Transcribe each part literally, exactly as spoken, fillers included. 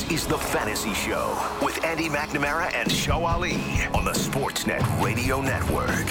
This is The Fantasy Show with Andy McNamara and Show Ali on the Sportsnet Radio Network.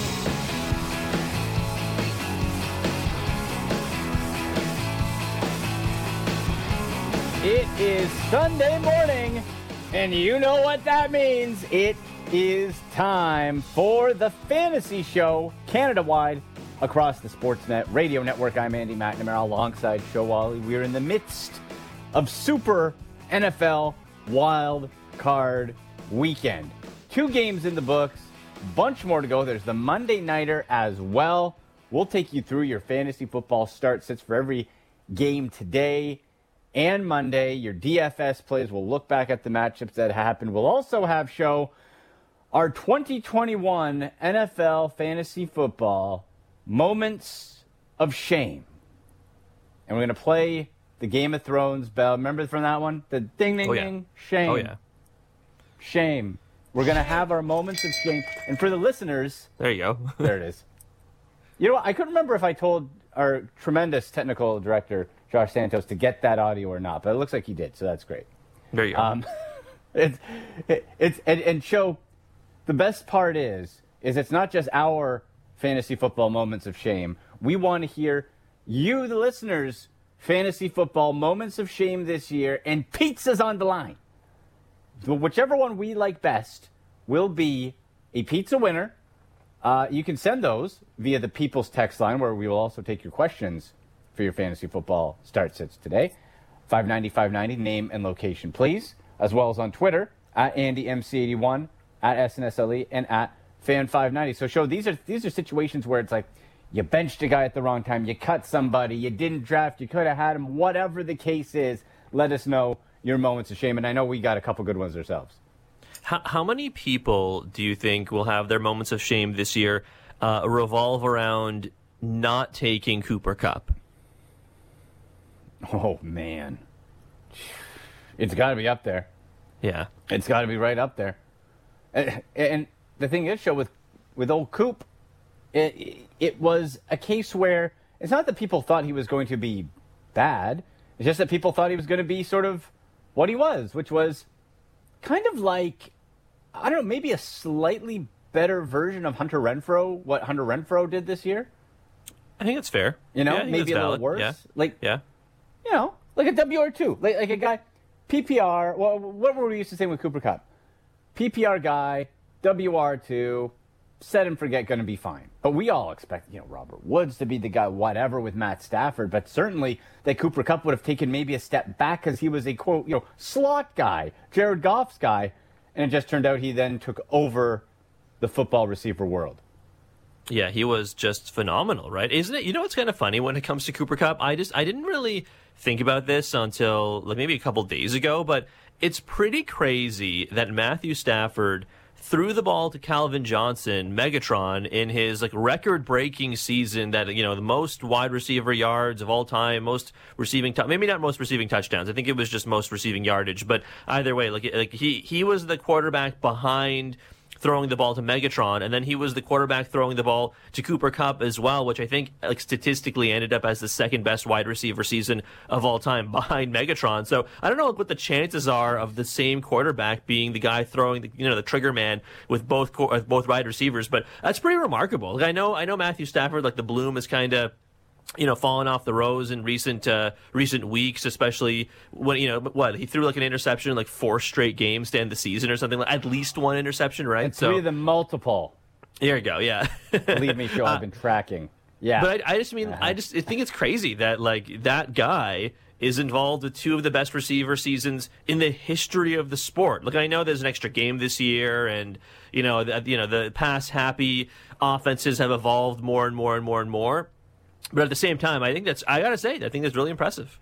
It is Sunday morning, and you know what that means. It is time for The Fantasy Show, Canada-wide, across the Sportsnet Radio Network. I'm Andy McNamara alongside Show Ali. We are in the midst of Super N F L Wild Card Weekend. Two games in the books, bunch more to go. There's the Monday Nighter as well. We'll take you through your fantasy football start sits for every game today and Monday. Your D F S plays. We'll look back at the matchups that happened. We'll also have show our twenty twenty-one N F L Fantasy Football Moments of Shame. And we're going to play the Game of Thrones bell. Remember from that one? The ding, ding, oh, yeah. ding. Shame. Oh, yeah. Shame. We're going to have our moments of shame. And for the listeners... There you go. There it is. You know what? I couldn't remember if I told our tremendous technical director, Josh Santos, to get that audio or not. But it looks like he did, so that's great. There you go. Um, it's, it, it's and, and show... The best part is, is it's not just our fantasy football moments of shame. We want to hear you, the listeners... Fantasy football moments of shame this year, and pizza's on the line. Whichever one we like best will be a pizza winner. Uh, you can send those via the People's Text line, where we will also take your questions for your fantasy football start sits today. five ninety, five ninety, name and location, please. As well as on Twitter, at Andy M C eighty-one, at S N S L E, and at Fan five ninety. So, show these are these are situations where it's like, you benched a guy at the wrong time. You cut somebody. You didn't draft. You could have had him. Whatever the case is, let us know your moments of shame. And I know we got a couple good ones ourselves. How, how many people do you think will have their moments of shame this year uh, revolve around not taking Cooper Kupp? Oh, man. It's got to be up there. Yeah. It's got to be right up there. And, and the thing is, show with, with old Coop, It, it was a case where it's not that people thought he was going to be bad. It's just that people thought he was going to be sort of what he was, which was kind of like, I don't know, maybe a slightly better version of Hunter Renfrow, what Hunter Renfrow did this year. I think it's fair. You know, yeah, maybe a little valid. worse. Yeah. Like, yeah. you know, like a W R two, like, like a guy, P P R, well, what were we used to saying with Cooper Kupp? P P R guy, W R two, set and forget, going to be fine. But we all expect, you know, Robert Woods to be the guy, whatever, with Matt Stafford. But certainly that Cooper Kupp would have taken maybe a step back because he was a, quote, you know, slot guy, Jared Goff's guy. And it just turned out he then took over the football receiver world. Yeah, he was just phenomenal, right? Isn't it? You know what's kind of funny when it comes to Cooper Kupp? I just I didn't really think about this until like maybe a couple days ago, but it's pretty crazy that Matthew Stafford threw the ball to Calvin Johnson, Megatron, in his like record-breaking season. That, you know, the most wide receiver yards of all time, most receiving, t- maybe not most receiving touchdowns. I think it was just most receiving yardage. But either way, like like he he was the quarterback behind throwing the ball to Megatron, and then he was the quarterback throwing the ball to Cooper Kupp as well, which I think like statistically ended up as the second best wide receiver season of all time behind Megatron. So I don't know what the chances are of the same quarterback being the guy throwing the, you know, the trigger man with both co- both wide receivers, but that's pretty remarkable. Like I know I know Matthew Stafford, like the bloom is kind of, you know, fallen off the rose in recent uh, recent weeks, especially when, you know, what, he threw like an interception in like four straight games to end the season or something, like at least one interception, right? And three so, of them multiple. There you go, yeah. Believe me, Joe, I've been tracking. Yeah. But I, I just mean, uh-huh. I just I think it's crazy that like that guy is involved with two of the best receiver seasons in the history of the sport. Look, I know there's an extra game this year, and you know, the, you know, the pass happy offenses have evolved more and more and more and more. But at the same time, I think that's, I got to say, I think that's really impressive.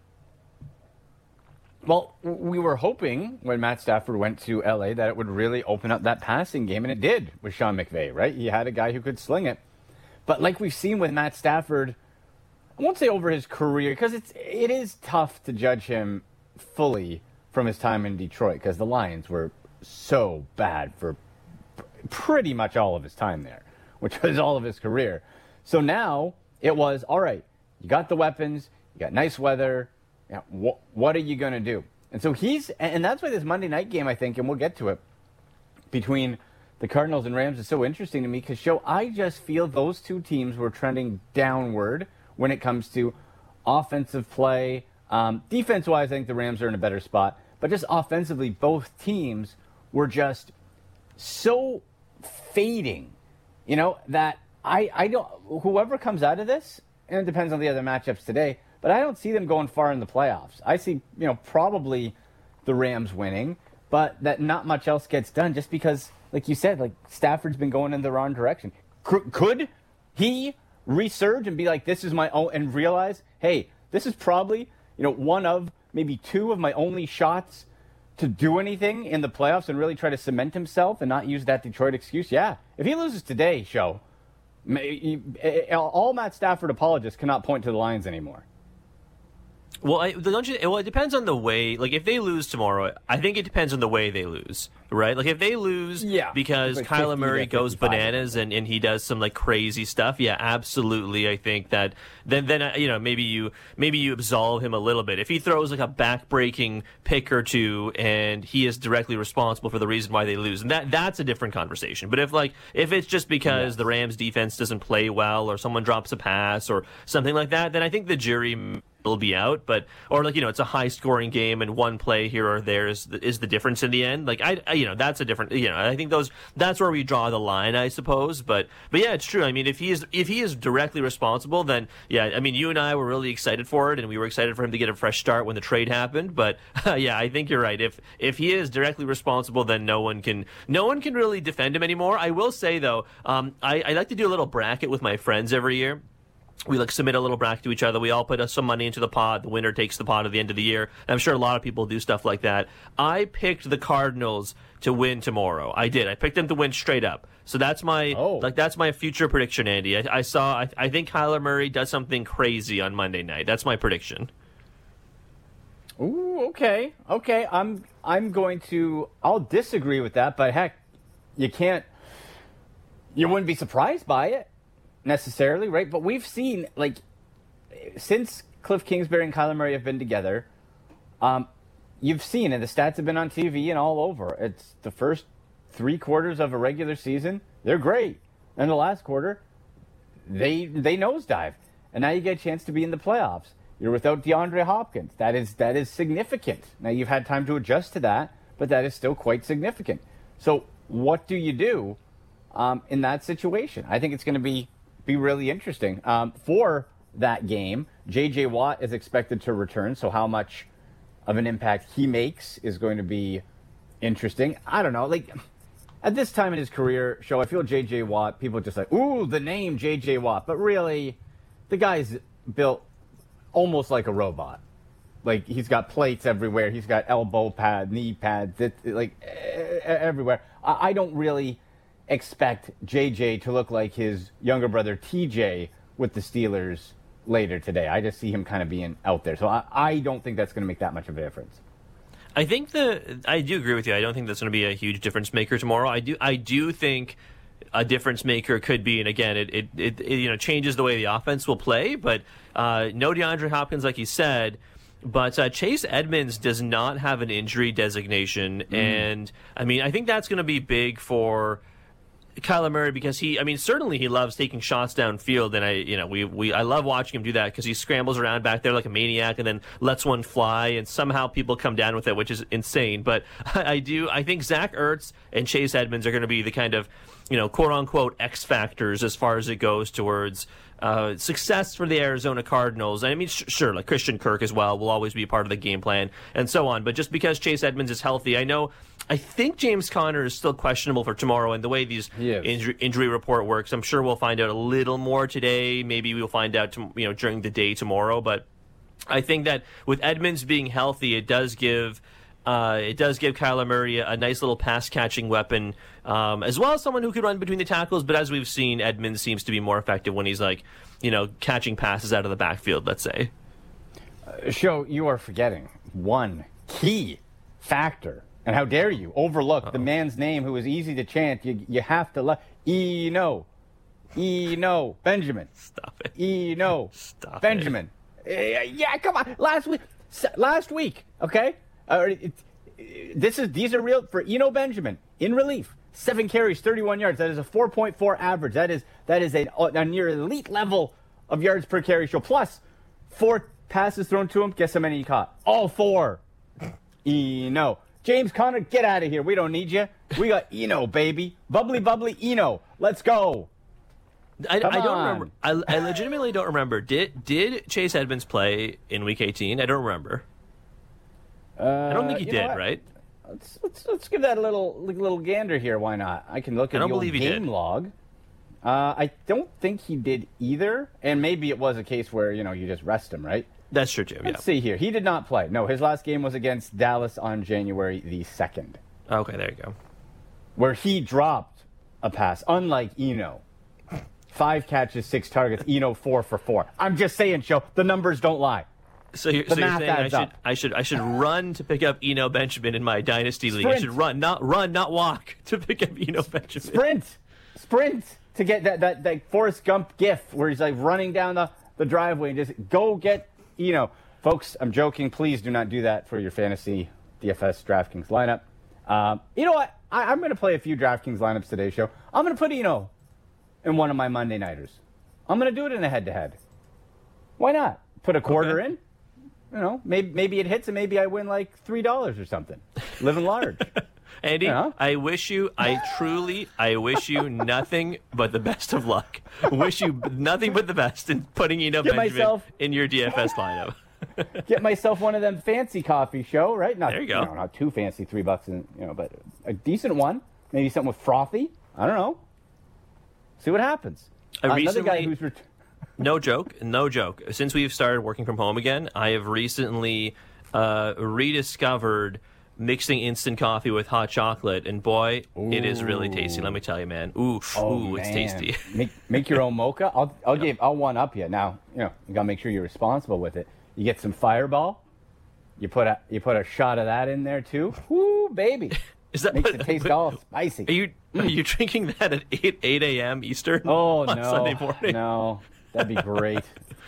Well, we were hoping when Matt Stafford went to L A that it would really open up that passing game, and it did with Sean McVay, right? He had a guy who could sling it. But like we've seen with Matt Stafford, I won't say over his career, because it's it is tough to judge him fully from his time in Detroit, because the Lions were so bad for pretty much all of his time there, which was all of his career. So now it was, all right, you got the weapons, you got nice weather, yeah, wh- what are you going to do? And so he's, and that's why this Monday night game, I think, and we'll get to it, between the Cardinals and Rams is so interesting to me because, Show, I just feel those two teams were trending downward when it comes to offensive play. Um, defense-wise, I think the Rams are in a better spot. But just offensively, both teams were just so fading, you know, that I, I don't, whoever comes out of this, and it depends on the other matchups today, but I don't see them going far in the playoffs. I see, you know, probably the Rams winning, but that not much else gets done just because, like you said, like Stafford's been going in the wrong direction. Could he resurge and be like, this is my own, and realize, hey, this is probably, you know, one of maybe two of my only shots to do anything in the playoffs and really try to cement himself and not use that Detroit excuse? Yeah. If he loses today, Show, all Matt Stafford apologists cannot point to the Lions anymore. Well, I, don't you, well, it depends on the way. Like, if they lose tomorrow, I think it depends on the way they lose, right? Like, if they lose yeah, because like Kyler Murray goes bananas and, and he does some like crazy stuff, yeah, absolutely. I think that then then uh, you know maybe you maybe you absolve him a little bit. If he throws like a back-breaking pick or two and he is directly responsible for the reason why they lose, and that that's a different conversation. But if like if it's just because yes. the Rams defense doesn't play well or someone drops a pass or something like that, then I think the jury will be out. But or like you know it's a high scoring game and one play here or there is the, is the difference in the end. Like I, I you know that's a different you know I think those that's where we draw the line, I suppose. But but yeah, it's true. I mean, if he is if he is directly responsible, then yeah, I mean you and I were really excited for it and we were excited for him to get a fresh start when the trade happened. But uh, yeah, I think you're right. If if he is directly responsible, then no one can no one can really defend him anymore. I will say though, um, I, I like to do a little bracket with my friends every year. We like submit a little bracket to each other. We all put uh, some money into the pot. The winner takes the pot at the end of the year. And I'm sure a lot of people do stuff like that. I picked the Cardinals to win tomorrow. I did. I picked them to win straight up. So that's my oh. like that's my future prediction, Andy. I, I saw. I, I think Kyler Murray does something crazy on Monday night. That's my prediction. Ooh, okay, okay. I'm I'm going to. I'll disagree with that, but heck, you can't. You wouldn't be surprised by it. Necessarily, right? But we've seen, like, since Cliff Kingsbury and Kyler Murray have been together, um, you've seen, and the stats have been on T V and all over. It's the first three quarters of a regular season, they're great. And the last quarter, they they nosedive. And now you get a chance to be in the playoffs. You're without DeAndre Hopkins. That is that is significant. Now you've had time to adjust to that, but that is still quite significant. So what do you do um, in that situation? I think it's going to be be really interesting. Um, for that game, J J. Watt is expected to return, so how much of an impact he makes is going to be interesting. I don't know. Like, at this time in his career, Show, I feel J J. Watt, people are just like, ooh, the name J J. Watt. But really, the guy's built almost like a robot. Like, he's got plates everywhere. He's got elbow pad, knee pads, it, like, everywhere. I, I don't really expect J J to look like his younger brother T J with the Steelers later today. I just see him kind of being out there. So I, I don't think that's going to make that much of a difference. I think the I do agree with you. I don't think that's going to be a huge difference maker tomorrow. I do I do think a difference maker could be, and again, it it, it, it you know changes the way the offense will play. But uh, no DeAndre Hopkins, like you said. But uh, Chase Edmonds does not have an injury designation, mm. and I mean I think that's going to be big for Kyler Murray because he, I mean, certainly he loves taking shots downfield, and I, you know, we, we, I love watching him do that because he scrambles around back there like a maniac and then lets one fly, and somehow people come down with it, which is insane. But I do, I think Zach Ertz and Chase Edmonds are going to be the kind of, you know, quote unquote X factors as far as it goes towards uh, success for the Arizona Cardinals. I mean, sh- sure, like Christian Kirk as well will always be part of the game plan and so on. But just because Chase Edmonds is healthy, I know. I think James Conner is still questionable for tomorrow, and the way these injury, injury report works, I'm sure we'll find out a little more today. Maybe we'll find out to, you know during the day tomorrow. But I think that with Edmonds being healthy, it does give uh, it does give Kyler Murray a, a nice little pass catching weapon, um, as well as someone who could run between the tackles. But as we've seen, Edmonds seems to be more effective when he's like you know catching passes out of the backfield. Let's say. Uh, Show, you are forgetting one key factor. And how dare you overlook Uh-oh. the man's name who is easy to chant. You you have to love Eno. Eno. Benjamin. Stop it. Eno. Stop Benjamin. it. Uh, yeah, come on. Last week. Last week, okay? Uh, it, it, this is these are real for Eno Benjamin in relief. Seven carries, thirty-one yards. That is a four point four average. That is that is a, a near elite level of yards per carry show. Plus, four passes thrown to him. Guess how many he caught? All four. Eno. James Conner, get out of here. We don't need you. We got Eno, baby. Bubbly, bubbly Eno. Let's go. I, I don't on. remember. I, I legitimately don't remember. Did did Chase Edmonds play in Week eighteen? I don't remember. Uh, I don't think he you did, know what? right? Let's, let's let's give that a little little gander here. Why not? I can look at I don't the old believe he game did. log. Uh, I don't think he did either, and maybe it was a case where you know you just rest him, right? That's true too. Let's Yeah. see here. He did not play. No, his last game was against Dallas on January the second, Okay, there you go. where he dropped a pass. Unlike Eno, five catches, six targets. Eno four for four. I'm just saying, show the numbers don't lie. So you're, The so you're math saying I adds should up. I should I should run to pick up Eno Benjamin in my dynasty league. I Sprint. should run, not run, not walk to pick up Eno Benjamin. Sprint, sprint to get that that that Forrest Gump gif where he's like running down the the driveway and just go get Eno. Folks, I'm joking. Please do not do that for your fantasy D F S DraftKings lineup. Um, you know what? I, I'm going to play a few DraftKings lineups today's show. I'm going to put Eno in one of my Monday nighters. I'm going to do it in a head-to-head. Why not? Put a quarter Okay. in. You know, maybe maybe it hits and maybe I win like three dollars or something. Living large. Andy, Yeah. I wish you, I truly, I wish you nothing but the best of luck. Wish you nothing but the best in putting Eno Get Benjamin myself- in your D F S lineup. Get myself one of them fancy coffee show, right? Not, There you go. know, not too fancy, three bucks, and you know, but a decent one. Maybe something with frothy. I don't know. See what happens. I Uh, Another guy recently- who's ret- No joke, no joke. Since we've started working from home again, I have recently uh, rediscovered mixing instant coffee with hot chocolate, and boy, it is really tasty. Let me tell you, man. Ooh, oh, ooh, it's man. tasty. make make your own mocha. I'll I'll give I'll one up you. Now you know you gotta make sure you're responsible with it. You get some Fireball. You put a you put a shot of that in there too. Woo, baby. Is that Makes what- it taste but- all spicy. Are you are you drinking that at eight eight a.m. Eastern? Oh on no, Sunday morning? no, that'd be great.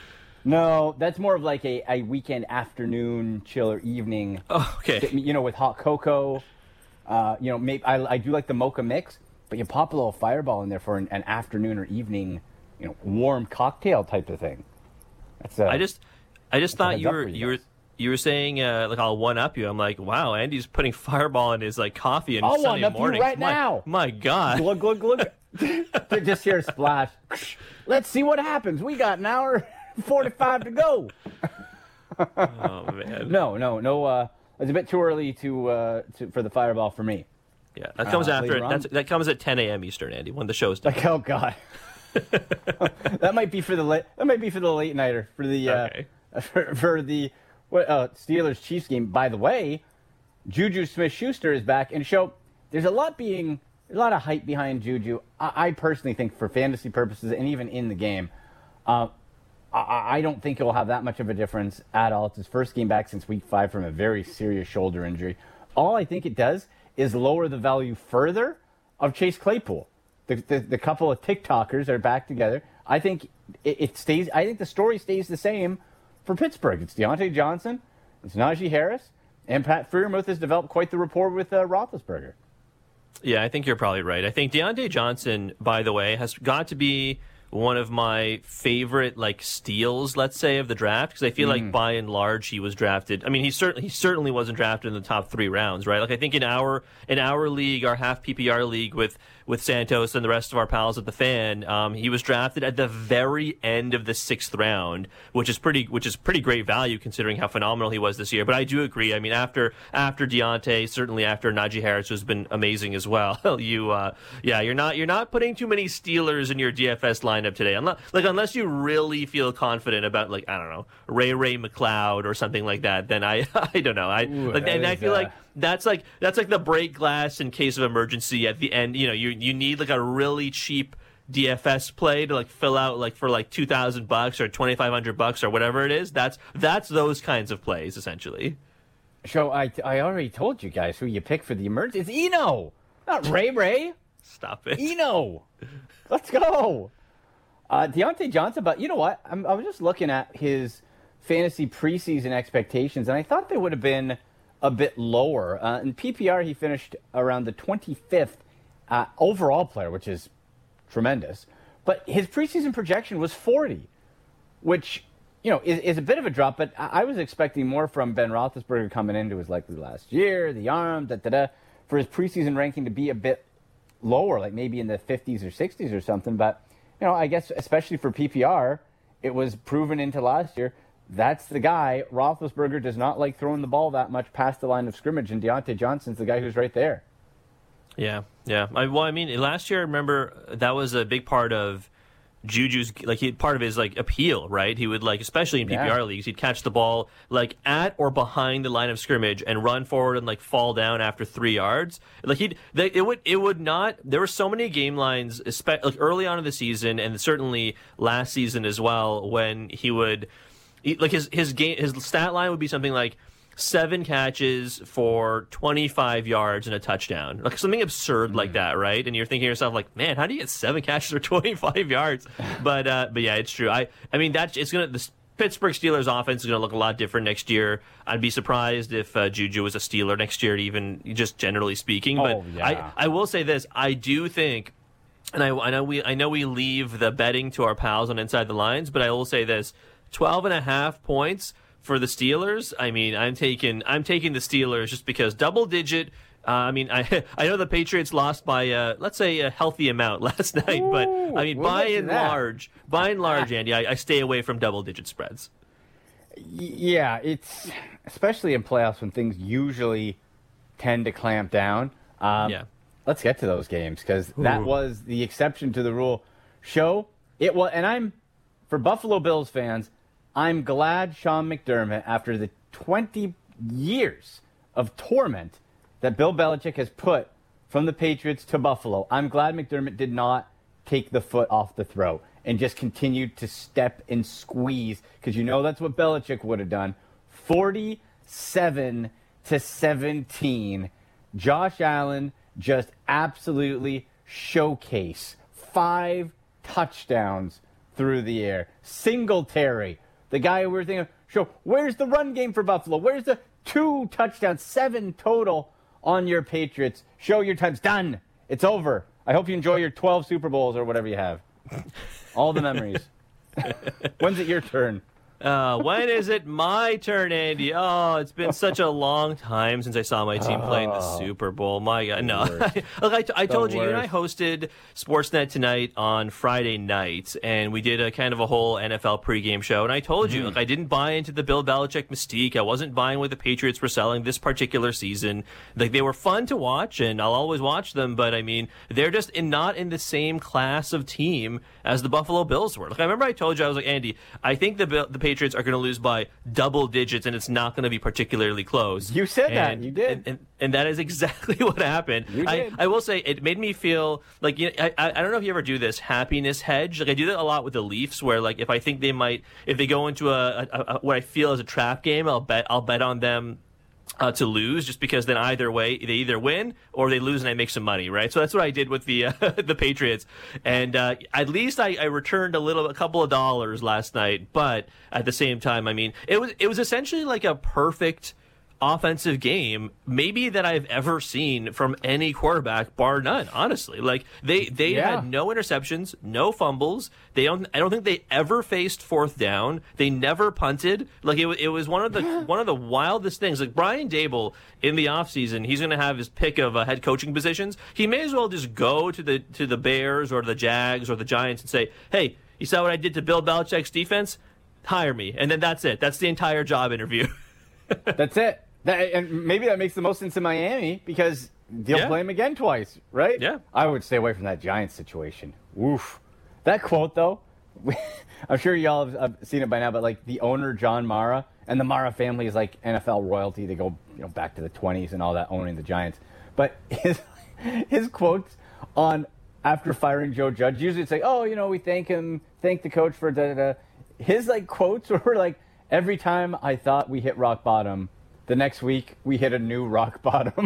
No, that's more of like a, a weekend afternoon chill or evening. Oh, okay. You know, with hot cocoa. Uh, you know, maybe I, I do like the mocha mix, but you pop a little Fireball in there for an, an afternoon or evening, you know, warm cocktail type of thing. That's uh, I just I just thought heads you up were for you you were guys. you were saying uh, like I'll one up you. I'm like, wow, Andy's putting Fireball in his like coffee and I'll Sunday one-up you morning. right my, now. My God. glug glug glug. Just hear a splash. Let's see what happens. We got an hour forty-five to go. Oh man. No, no, no. Uh, it's a bit too early to, uh, to for the Fireball for me. Yeah, that comes Uh, after. later on? That's, that comes at ten a.m. Eastern, Andy, when the show's done. Like, oh god, that might be for the late. That might be for the late nighter for the uh, Okay. for, for the what uh, Steelers Chiefs game. By the way, Juju Smith-Schuster is back, and show there's a lot being a lot of hype behind Juju. I, I personally think for fantasy purposes and even in the game, uh, I, I don't think it will have that much of a difference at all. It's his first game back since week five from a very serious shoulder injury. All I think it does is lower the value further of Chase Claypool. The, the, the couple of TikTokers are back together. I think it, it stays. I think the story stays the same for Pittsburgh. It's Deontay Johnson, it's Najee Harris, and Pat Freiermuth has developed quite the rapport with uh, Roethlisberger. Yeah, I think you're probably right. I think Deontay Johnson, by the way, has got to be one of my favorite like steals, let's say, of the draft, because I feel like by and large he was drafted. I mean, he certainly he certainly wasn't drafted in the top three rounds, right? Like I think in our in our league, our half P P R league with with Santos and the rest of our pals at the Fan, um, he was drafted at the very end of the sixth round, which is pretty which is pretty great value considering how phenomenal he was this year. But I do agree. I mean, after after Deontay, certainly after Najee Harris, who's been amazing as well. you, uh, yeah, you're not you're not putting too many Steelers in your D F S lineup today, unless like unless you really feel confident about like I don't know Ray Ray McLeod or something like that. Then I I don't know. I Ooh, like, that and I is, feel uh, like. That's like that's like the break glass in case of emergency at the end. You know, you you need like a really cheap D F S play to like fill out like for like two thousand bucks or twenty five hundred bucks or whatever it is. That's that's those kinds of plays essentially. So I, I already told you guys who you pick for the emergency. It's Eno, not Ray Ray. Stop it. Eno. Let's go. Uh, Deontay Johnson, but you know what? I'm, I was just looking at his fantasy preseason expectations, and I thought they would have been a bit lower. Uh, in P P R, he finished around the twenty-fifth uh, overall player, which is tremendous. But his preseason projection was forty, which, you know, is, is a bit of a drop. But I, I was expecting more from Ben Roethlisberger coming into his likely last year, the arm, da da da, for his preseason ranking to be a bit lower, like maybe in the fifties or sixties or something. But, you know, I guess especially for P P R, it was proven into last year. That's the guy. Roethlisberger does not like throwing the ball that much past the line of scrimmage, and Deontay Johnson's the guy who's right there. Yeah, yeah. I, well, I mean, last year, I remember that was a big part of Juju's, like, he, part of his, like, appeal, right? He would, like, especially in P P R yeah. leagues, he'd catch the ball, like, at or behind the line of scrimmage and run forward and, like, fall down after three yards. Like, he'd, they, it would, it would not, there were so many game lines, like, early on in the season, and certainly last season as well, when he would, he, like, his, his game, his stat line would be something like, seven catches for twenty-five yards and a touchdown. Like something absurd mm. like that, right? And you're thinking to yourself, like, man, how do you get seven catches for twenty-five yards? But uh, but yeah, it's true. I I mean, that's it's gonna the Pittsburgh Steelers offense is gonna look a lot different next year. I'd be surprised if uh, Juju was a Steeler next year, even just generally speaking. But oh, yeah. I I will say this: I do think. And I, I know we I know we leave the betting to our pals on Inside the Lines, but I will say this: twelve and a half points for the Steelers. I mean, I'm taking I'm taking the Steelers just because double digit. Uh, I mean, I I know the Patriots lost by uh, let's say a healthy amount last night, Ooh, but I mean, we'll by and that. large, by and large, Andy, I, I stay away from double digit spreads. Yeah, it's especially in playoffs when things usually tend to clamp down. Um, yeah, let's get to those games because that was the exception to the rule. Show it was, and I'm for Buffalo Bills fans. I'm glad Sean McDermott, after the twenty years of torment that Bill Belichick has put from the Patriots to Buffalo, I'm glad McDermott did not take the foot off the throat and just continued to step and squeeze, because you know that's what Belichick would have done. forty-seven to seventeen. Josh Allen just absolutely showcase five touchdowns through the air. Singletary. The guy we were thinking, show, where's the run game for Buffalo? Where's the two touchdowns, seven total on your Patriots? Show your time's done. It's over. I hope you enjoy your twelve Super Bowls or whatever you have. All the memories. When's it your turn? Uh, when is it my turn, Andy? Oh, it's been such a long time since I saw my team oh, play in the Super Bowl. My God, no. Look, I, t- I told you, you and I hosted Sportsnet Tonight on Friday night, and we did a kind of a whole N F L pregame show. And I told mm-hmm. you, look, I didn't buy into the Bill Belichick mystique. I wasn't buying what the Patriots were selling this particular season. Like, they were fun to watch, and I'll always watch them. But I mean, they're just in, not in the same class of team as the Buffalo Bills were. Like, I remember I told you, I was like, Andy, I think the the Patriots Patriots are going to lose by double digits, and it's not going to be particularly close. You said and, that. You did. And, and, and that is exactly what happened. You I, did. I will say it made me feel like, you know, I, I don't know if you ever do this happiness hedge. Like, I do that a lot with the Leafs, where, like, if I think they might, if they go into a, a, a what I feel is a trap game, I'll bet I'll bet on them Uh, to lose, just because then either way they either win or they lose and I make some money, right? So that's what I did with the uh, the Patriots, and uh, at least I, I returned a little, a couple of dollars last night. But at the same time, I mean, it was it was essentially like a perfect offensive game, maybe that I've ever seen from any quarterback, bar none. Honestly, like they they yeah. had no interceptions, no fumbles. They don't. I don't think they ever faced fourth down. They never punted. Like it, it was one of the one of the wildest things. Like Brian Daboll in the offseason, he's going to have his pick of uh, head coaching positions. He may as well just go to the to the Bears or the Jags or the Giants and say, "Hey, you saw what I did to Bill Belichick's defense? Hire me." And then that's it. That's the entire job interview. That's it. That, and maybe that makes the most sense in Miami because they'll yeah. play him again twice, right? Yeah. I would stay away from that Giants situation. Woof. That quote, though, I'm sure y'all have, have seen it by now, but like the owner, John Mara, and the Mara family is like N F L royalty. They go, you know, back to the twenties and all that, owning the Giants. But his his quotes on after firing Joe Judge, usually it's like, oh, you know, we thank him, thank the coach for da da da. His like quotes were like, every time I thought we hit rock bottom, the next week, we hit a new rock bottom.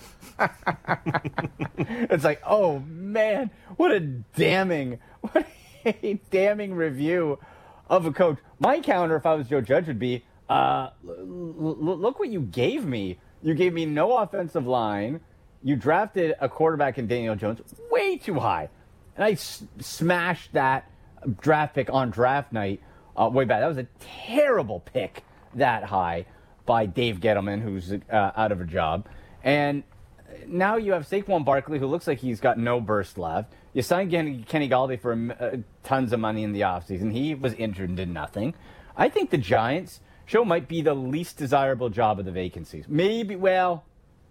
It's like, oh, man, what a damning, what a damning review of a coach. My counter, if I was Joe Judge, would be, uh, l- l- look what you gave me. You gave me no offensive line. You drafted a quarterback in Daniel Jones way too high. And I s- smashed that draft pick on draft night uh, way back. That was a terrible pick that high by Dave Gettleman, who's uh, out of a job. And now you have Saquon Barkley, who looks like he's got no burst left. You signed Kenny, Kenny Galladay for uh, tons of money in the offseason. He was injured and did nothing. I think the Giants show might be the least desirable job of the vacancies. Maybe, well,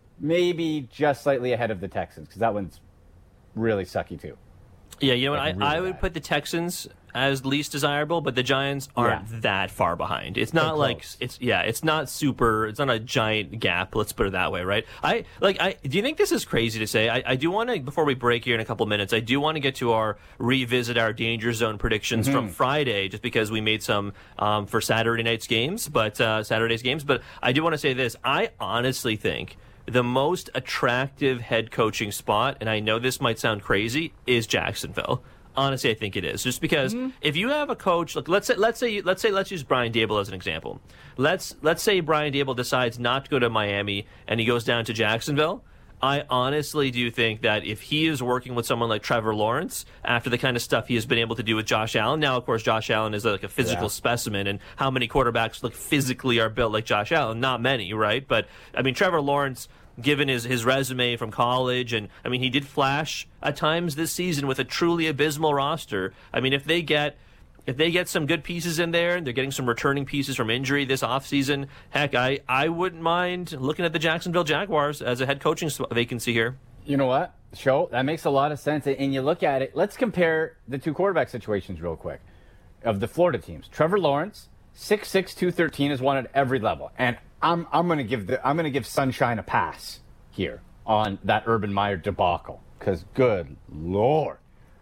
maybe just slightly ahead of the Texans, because that one's really sucky too. Yeah, you know what? I, Really I would bad. put the Texans as least desirable, but the Giants aren't Yeah. that far behind. It's not They're like close. it's yeah, it's not super. It's not a giant gap. Let's put it that way, right? I like. I do you think this is crazy to say? I, I do want to before we break here in a couple minutes. I do want to get to our revisit our danger zone predictions Mm-hmm. from Friday, just because we made some um, for Saturday night's games, but uh, Saturday's games. But I do want to say this. I honestly think the most attractive head coaching spot, and I know this might sound crazy, is Jacksonville. Honestly, I think it is. Just because Mm-hmm. if you have a coach, look, let's say, let's say, let's say, let's use Brian Daboll as an example. Let's let's say Brian Daboll decides not to go to Miami and he goes down to Jacksonville. I honestly do think that if he is working with someone like Trevor Lawrence, after the kind of stuff he has been able to do with Josh Allen, now of course Josh Allen is like a physical Yeah. specimen, and how many quarterbacks look physically are built like Josh Allen? Not many, right? But I mean, Trevor Lawrence, given his, his resume from college, and I mean, he did flash at times this season with a truly abysmal roster. I mean, if they get if they get some good pieces in there, and they're getting some returning pieces from injury this offseason, heck, I, I wouldn't mind looking at the Jacksonville Jaguars as a head coaching s- vacancy here. You know what? Show, that makes a lot of sense. And you look at it, let's compare the two quarterback situations real quick of the Florida teams. Trevor Lawrence, six six, two thirteen, is one at every level. And I'm I'm gonna give the I'm gonna give Sunshine a pass here on that Urban Meyer debacle. Because good Lord.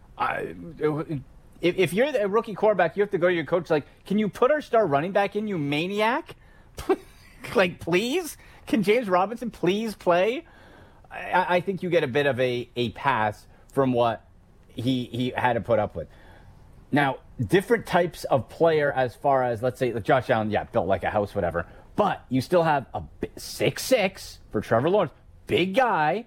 I if, if you're a rookie quarterback, you have to go to your coach like, can you put our star running back in, you maniac? Like, please? Can James Robinson please play? I, I think you get a bit of a, a pass from what he he had to put up with. Now, different types of player as far as, let's say, like Josh Allen, yeah, built like a house, whatever. But you still have a six six for Trevor Lawrence. Big guy,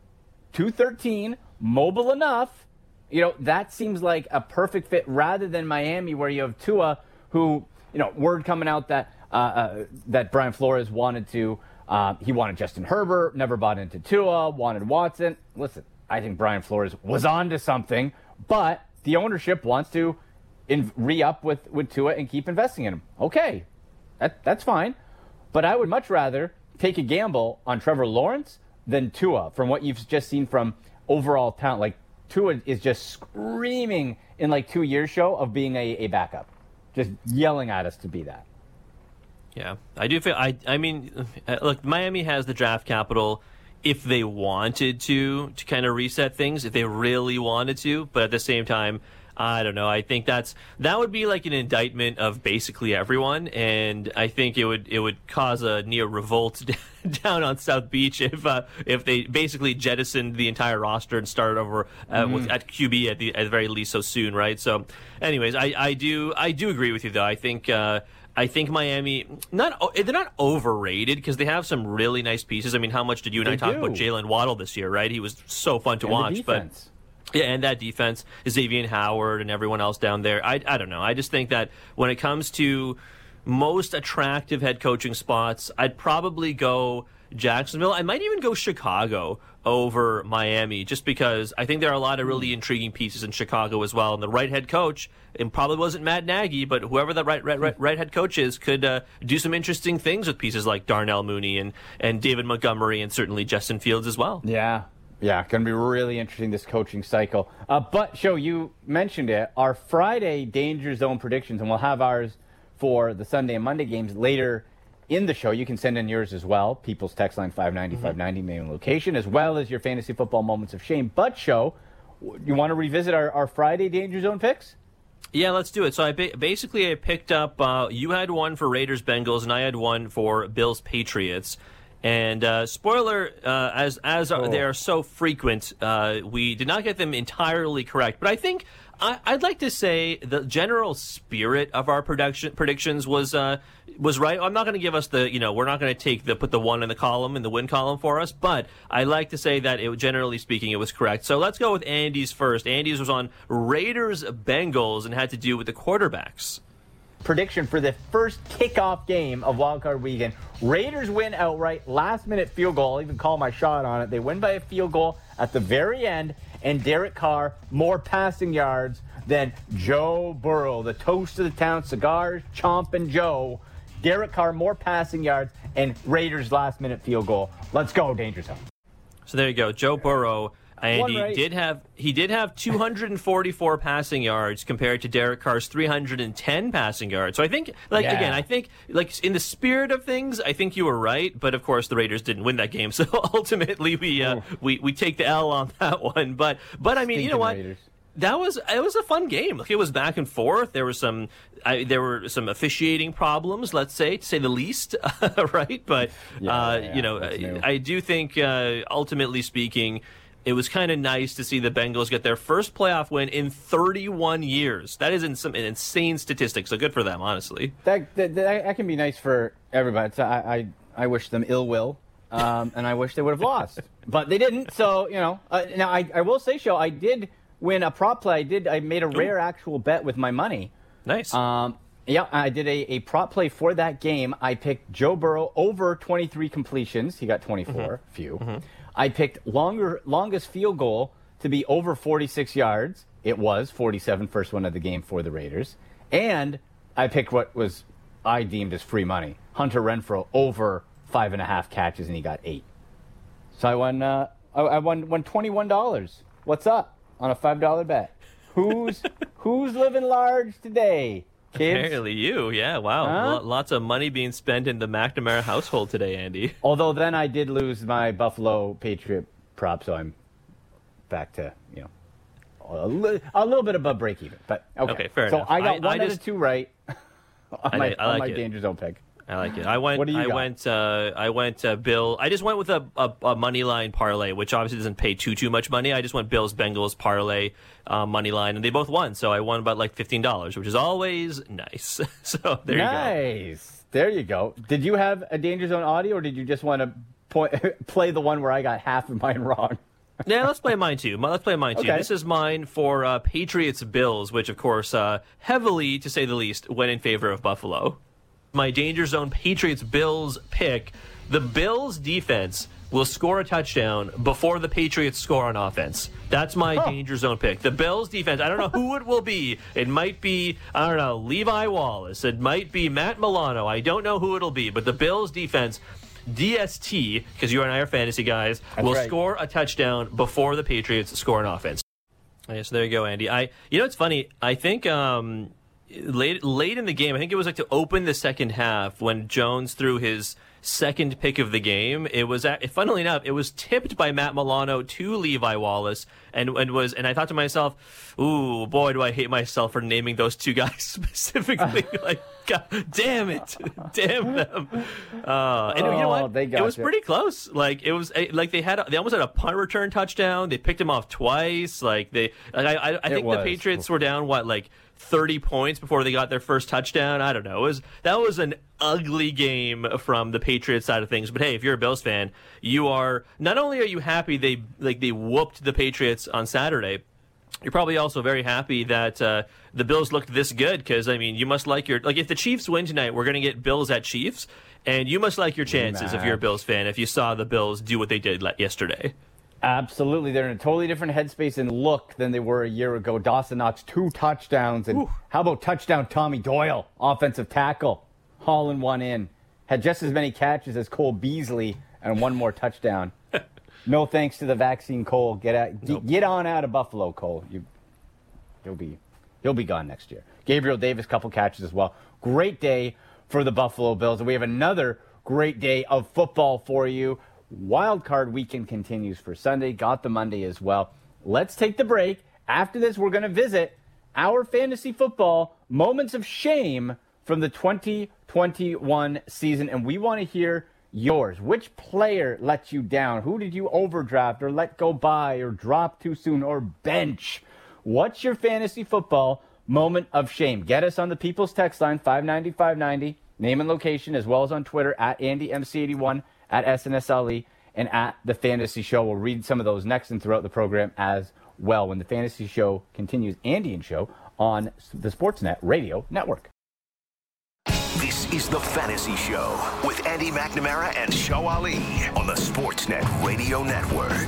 two thirteen, mobile enough. You know, that seems like a perfect fit rather than Miami, where you have Tua, who, you know, word coming out that uh, uh, that Brian Flores wanted to, uh, he wanted Justin Herbert, never bought into Tua, wanted Watson. Listen, I think Brian Flores was on to something, but the ownership wants to in, re-up with, with Tua and keep investing in him. Okay, that, that's fine. But I would much rather take a gamble on Trevor Lawrence than Tua from what you've just seen from overall talent. Like, Tua is just screaming in like two years show of being a, a backup, just yelling at us to be that. Yeah, I do feel. I I mean, uh, look, Miami has the draft capital if they wanted to to kind of reset things, if they really wanted to. But at the same time, I don't know. I think that's that would be like an indictment of basically everyone, and I think it would it would cause a near revolt down on South Beach if uh, if they basically jettisoned the entire roster and started over uh, Mm-hmm. with, at Q B at the at the very least so soon, right? So, anyways, I, I do I do agree with you though. I think. Uh, I think Miami, not they're not overrated because they have some really nice pieces. I mean, how much did you and They I talk do. about Jalen Waddle this year, right? He was so fun to And the watch. But defense. yeah, and that defense, Xavier Howard and everyone else down there. I, I don't know. I just think that when it comes to most attractive head coaching spots, I'd probably go Jacksonville. I might even go Chicago over Miami, just because I think there are a lot of really intriguing pieces in Chicago as well. And the right head coach, and probably wasn't Matt Nagy, but whoever the right right, right, right head coach is, could uh, do some interesting things with pieces like Darnell Mooney and, and David Montgomery and certainly Justin Fields as well. Yeah. Yeah, going to be really interesting, this coaching cycle. Uh, but, Show, you mentioned it. Our Friday Danger Zone predictions, and we'll have ours for the Sunday and Monday games later in the show. You can send in yours as well. People's Text Line five ninety, five ninety, name and location, as well as your fantasy football moments of shame. But, Show, you want to revisit our, our Friday Danger Zone picks? Yeah, let's do it. So I ba- basically I picked up, uh, you had one for Raiders Bengals, and I had one for Bills Patriots. And uh, spoiler, uh, as as Oh. they are so frequent, uh, we did not get them entirely correct. But I think I, I'd like to say the general spirit of our production predictions was uh, was right. I'm not going to give us the you know we're not going to take the put the one in the column in the win column for us, but I like to say that it generally speaking it was correct. So let's go with Andy's first. Andy's was on Raiders Bengals and had to do with the quarterbacks. Prediction for the first kickoff game of Wildcard Weekend. Raiders win outright, last-minute field goal. I'll even call my shot on it. They win by a field goal at the very end, and Derek Carr, more passing yards than Joe Burrow, the toast of the town, cigars, chomping Joe. Derek Carr, more passing yards, and Raiders last-minute field goal. Let's go, Danger Zone. So there you go, Joe Burrow. And One he right. did have he did have two hundred forty-four passing yards compared to Derek Carr's three hundred ten passing yards. So I think, like Yeah. again, I think like in the spirit of things, I think you were right. But of course, the Raiders didn't win that game, so ultimately we uh, we we take the L on that one. But but I mean, you know Stinking what? Raiders. That was it was a fun game. Like, it was back and forth. There was some I, there were some officiating problems, let's say, to say the least, right? But Yeah, uh, yeah, you know, that's new. I, I do think, uh, ultimately speaking, it was kind of nice to see the Bengals get their first playoff win in thirty-one years. That is in some, an insane statistic. So good for them, honestly. That, that, that, that can be nice for everybody. It's, I, I, I wish them ill will, um, and I wish they would have lost. But they didn't, so, you know. Uh, now, I, I will say, Show, I did win a prop play. I did. I made a rare actual bet with my money. Nice. Um, yeah, I did a, a prop play for that game. I picked Joe Burrow over twenty-three completions. He got twenty-four, Mm-hmm. few. Mm-hmm. I picked longer longest field goal to be over forty-six yards. It was forty-seven, first one of the game for the Raiders. And I picked what was I deemed as free money. Hunter Renfrow over five and a half catches, and he got eight. So I won. Uh, I, I won won twenty-one dollars. What's up on a five dollar bet? Who's who's living large today, kids? Apparently you, yeah, wow. Huh? Lo- Lots of money being spent in the McNamara household today, Andy. Although then I did lose my Buffalo Patriot prop, so I'm back to, you know, a, li- a little bit above break even. But okay, Okay, fair so enough. I got I- one I out just- of two right on I my, like- I on like my it. danger zone pick. I like it. I went. What do you I got? went. Uh, I went. Uh, Bill. I just went with a, a, a money line parlay, which obviously doesn't pay too too much money. I just went Bills Bengals parlay uh, money line, and they both won. So I won about like fifteen dollars, which is always nice. So there you go. Nice. There you go. Did you have a danger zone audio, or did you just want to point, play the one where I got half of mine wrong? Yeah, let's play mine too. Let's play mine too. Okay. This is mine for uh, Patriots Bills, which of course uh, heavily, to say the least, went in favor of Buffalo. My danger zone Patriots Bills pick: the Bills defense will score a touchdown before the Patriots score on offense. That's my Huh. danger zone pick. The Bills defense, I don't know who it will be. It might be, I don't know, Levi Wallace. It might be Matt Milano. I don't know who it'll be, but the Bills defense, D S T, because you and I are fantasy guys, That's will right. score a touchdown before the Patriots score an offense. Okay, so there you go, Andy. I, you know, it's funny. I think um, late late in the game, I think it was like to open the second half when Jones threw his second pick of the game. It was, at, funnily enough, it was tipped by Matt Milano to Levi Wallace, and and was, and I thought to myself, "Ooh, boy, do I hate myself for naming those two guys specifically." Like, God damn it, damn them. Uh, and you know Oh, what? they It was gotcha. pretty close. Like it was, eh, like they had, a, they almost had a punt return touchdown. They picked him off twice. Like they, like I, I, I think the was. Patriots were down what, like thirty points before they got their first touchdown. I don't know. It was that was an ugly game from the Patriots side of things. But hey, if you're a Bills fan, you are not only are you happy they like they whooped the Patriots on Saturday. You're probably also very happy that uh, the Bills looked this good because, I mean, you must like your... Like, if the Chiefs win tonight, we're going to get Bills at Chiefs, and you must like your chances if you're a Bills fan if you saw the Bills do what they did le- yesterday. Absolutely. They're in a totally different headspace and look than they were a year ago. Dawson Knox, two touchdowns. And Ooh. how about touchdown Tommy Doyle, offensive tackle, hauling one in. Had just as many catches as Cole Beasley and one more touchdown. No thanks to the vaccine, Cole. Get out, Nope. get on out of Buffalo, Cole. You, he'll be, he'll be gone next year. Gabriel Davis, couple catches as well. Great day for the Buffalo Bills, and we have another great day of football for you. Wild card weekend continues for Sunday. Got the Monday as well. Let's take the break. After this, we're going to visit our fantasy football moments of shame from the twenty twenty-one season, and we want to hear yours. Which player let you down? Who did you overdraft or let go by or drop too soon or bench? What's your fantasy football moment of shame? Get us on the People's Text line, five ninety, five ninety, name and location, as well as on Twitter, at Andy M C eighty-one, at S N S L E, and at The Fantasy Show. We'll read some of those next and throughout the program as well when The Fantasy Show continues. Andy and Show on the Sportsnet Radio Network. This is The Fantasy Show with Andy McNamara and Show Ali on the Sportsnet Radio Network.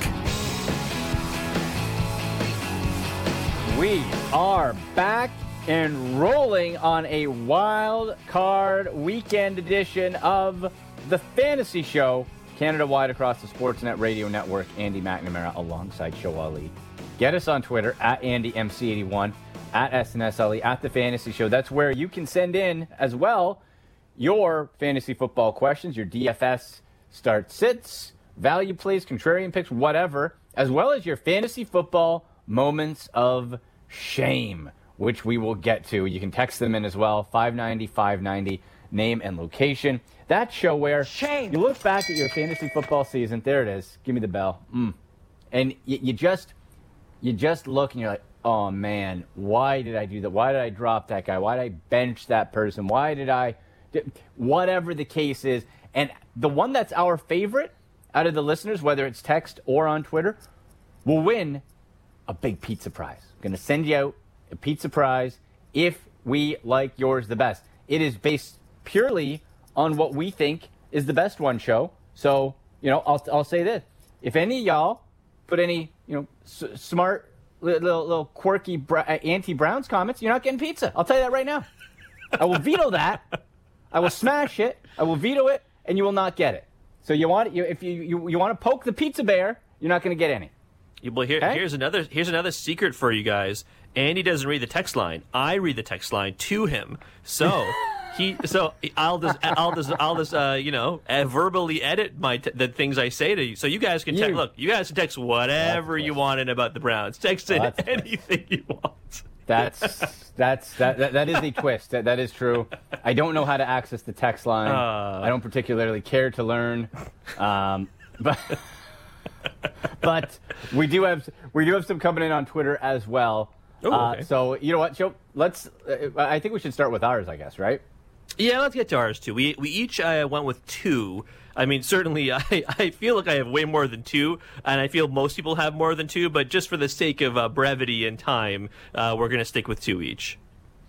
We are back and rolling on a wild card weekend edition of The Fantasy Show, Canada-wide across the Sportsnet Radio Network. Andy McNamara alongside Show Ali. Get us on Twitter, at Andy M C eighty-one, at S N S L E, at The Fantasy Show. That's where you can send in, as well, your fantasy football questions, your D F S start sits, value plays, contrarian picks, whatever, as well as your fantasy football moments of shame, which we will get to. You can text them in as well, five ninety, five ninety, name and location. That show where shame. You look back at your fantasy football season, there it is, give me the bell, mm. and you, you just you just look and you're like, oh man, why did I do that? Why did I drop that guy? Why did I bench that person? Why did I, whatever the case is. And the one that's our favorite out of the listeners, whether it's text or on Twitter, will win a big pizza prize. I'm going to send you out a pizza prize if we like yours the best. It is based purely on what we think is the best one, Show. So, you know, I'll I'll say this. If any of y'all put any, you know, s- smart, little, little quirky bra- anti-Browns comments, you're not getting pizza. I'll tell you that right now. I will veto that. I will smash it. I will veto it, and you will not get it. So you want you if you you, you want to poke the pizza bear, you're not going to get any. Well, here, okay? here's another here's another secret for you guys. Andy doesn't read the text line. I read the text line to him. So he so I'll just I'll just I'll just uh, you know uh, verbally edit my t- the things I say to you. So you guys can text. Look, you guys can text whatever you want in about the Browns. Text in that's anything you want. That's that's that, that that is a twist. That that is true. I don't know how to access the text line. Uh, I don't particularly care to learn. Um, but but we do have we do have some coming in on Twitter as well. Ooh, okay. uh, so you know what, Joe? Let's. Uh, I think we should start with ours, I guess, right? Yeah, let's get to ours too. We we each uh, went with two. I mean, certainly, I, I feel like I have way more than two, and I feel most people have more than two, but just for the sake of uh, brevity and time, uh, we're going to stick with two each.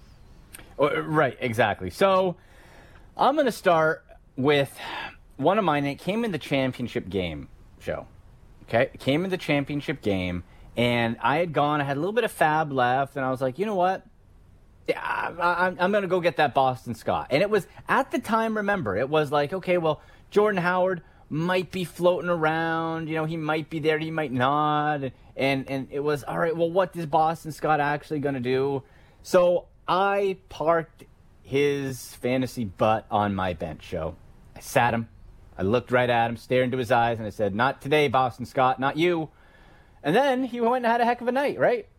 Right, exactly. So I'm going to start with one of mine. It came in the championship game, Show. Okay, it came in the championship game, and I had gone, I had a little bit of fab left, and I was like, you know what? Yeah, I, I'm, I'm going to go get that Boston Scott. And it was, at the time, remember, it was like, okay, well, Jordan Howard might be floating around. You know, he might be there, he might not. And and it was, all right, well, what is Boston Scott actually going to do? So I parked his fantasy butt on my bench, Show. I sat him. I looked right at him, stared into his eyes, and I said, not today, Boston Scott, not you. And then he went and had a heck of a night, right?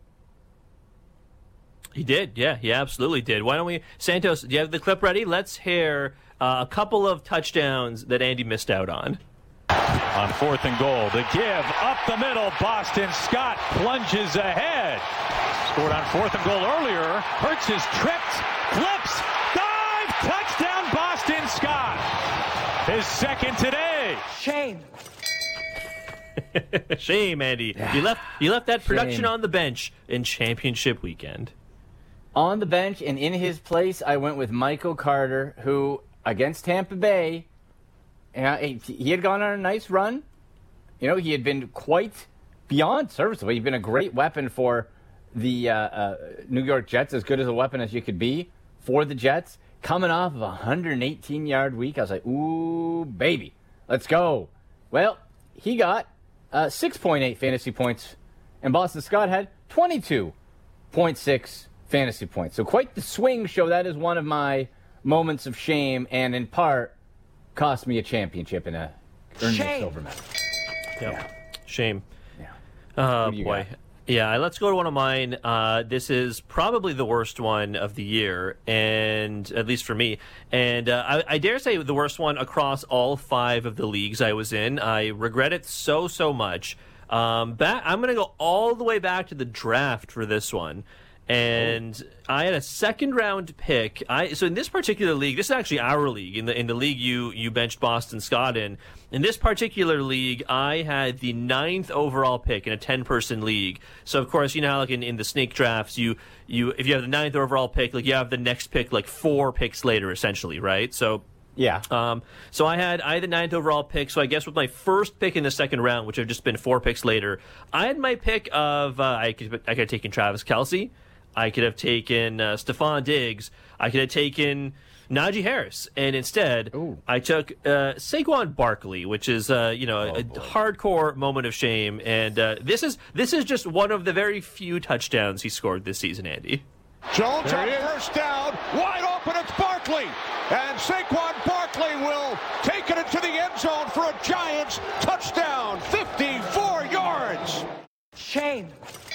He did, yeah, he absolutely did. Why don't we, Santos, do you have the clip ready? Let's hear uh, a couple of touchdowns that Andy missed out on. On fourth and goal, the give up the middle. Boston Scott plunges ahead. Scored on fourth and goal earlier. Hurts is tripped, flips, dive, touchdown Boston Scott. His second today. Shame. Shame, Andy. You left you left that production Shame. on the bench in championship weekend. On the bench and in his place, I went with Michael Carter, who, against Tampa Bay, uh, he had gone on a nice run. You know, he had been quite beyond serviceable. He'd been a great weapon for the uh, uh, New York Jets, as good as a weapon as you could be for the Jets. Coming off of a one hundred eighteen-yard week, I was like, ooh, baby, let's go. Well, he got uh, six point eight fantasy points, and Boston Scott had twenty-two point six fantasy points. So quite the swing, Show. That is one of my moments of shame, and in part cost me a championship and a earned me a silver medal. Yep. Yeah. Shame. Yeah. Oh, Who do you boy. got? Yeah, let's go to one of mine. Uh, this is probably the worst one of the year, and at least for me. And uh, I, I dare say the worst one across all five of the leagues I was in. I regret it so, so much. Um, back, I'm going to go all the way back to the draft for this one. And oh. I had a second round pick. I so in this particular league, this is actually our league. In the in the league you you benched Boston Scott in. In this particular league, I had the ninth overall pick in a ten person league. So of course, you know how like in, in the snake drafts, you you if you have the ninth overall pick, like you have the next pick like four picks later, essentially, right? So yeah. Um. So I had I had the ninth overall pick. So I guess with my first pick in the second round, which have just been four picks later, I had my pick of uh, I could I could have taken Travis Kelce. I could have taken uh, Stephon Diggs. I could have taken Najee Harris. And instead, Ooh. I took uh, Saquon Barkley, which is uh, you know, oh, a boy. hardcore moment of shame. And uh, this is this is just one of the very few touchdowns he scored this season, Andy. Jones on first down. Wide open, it's Barkley. And Saquon Barkley will take it into the end zone for a Giants touchdown. fifty-four yards. Shame.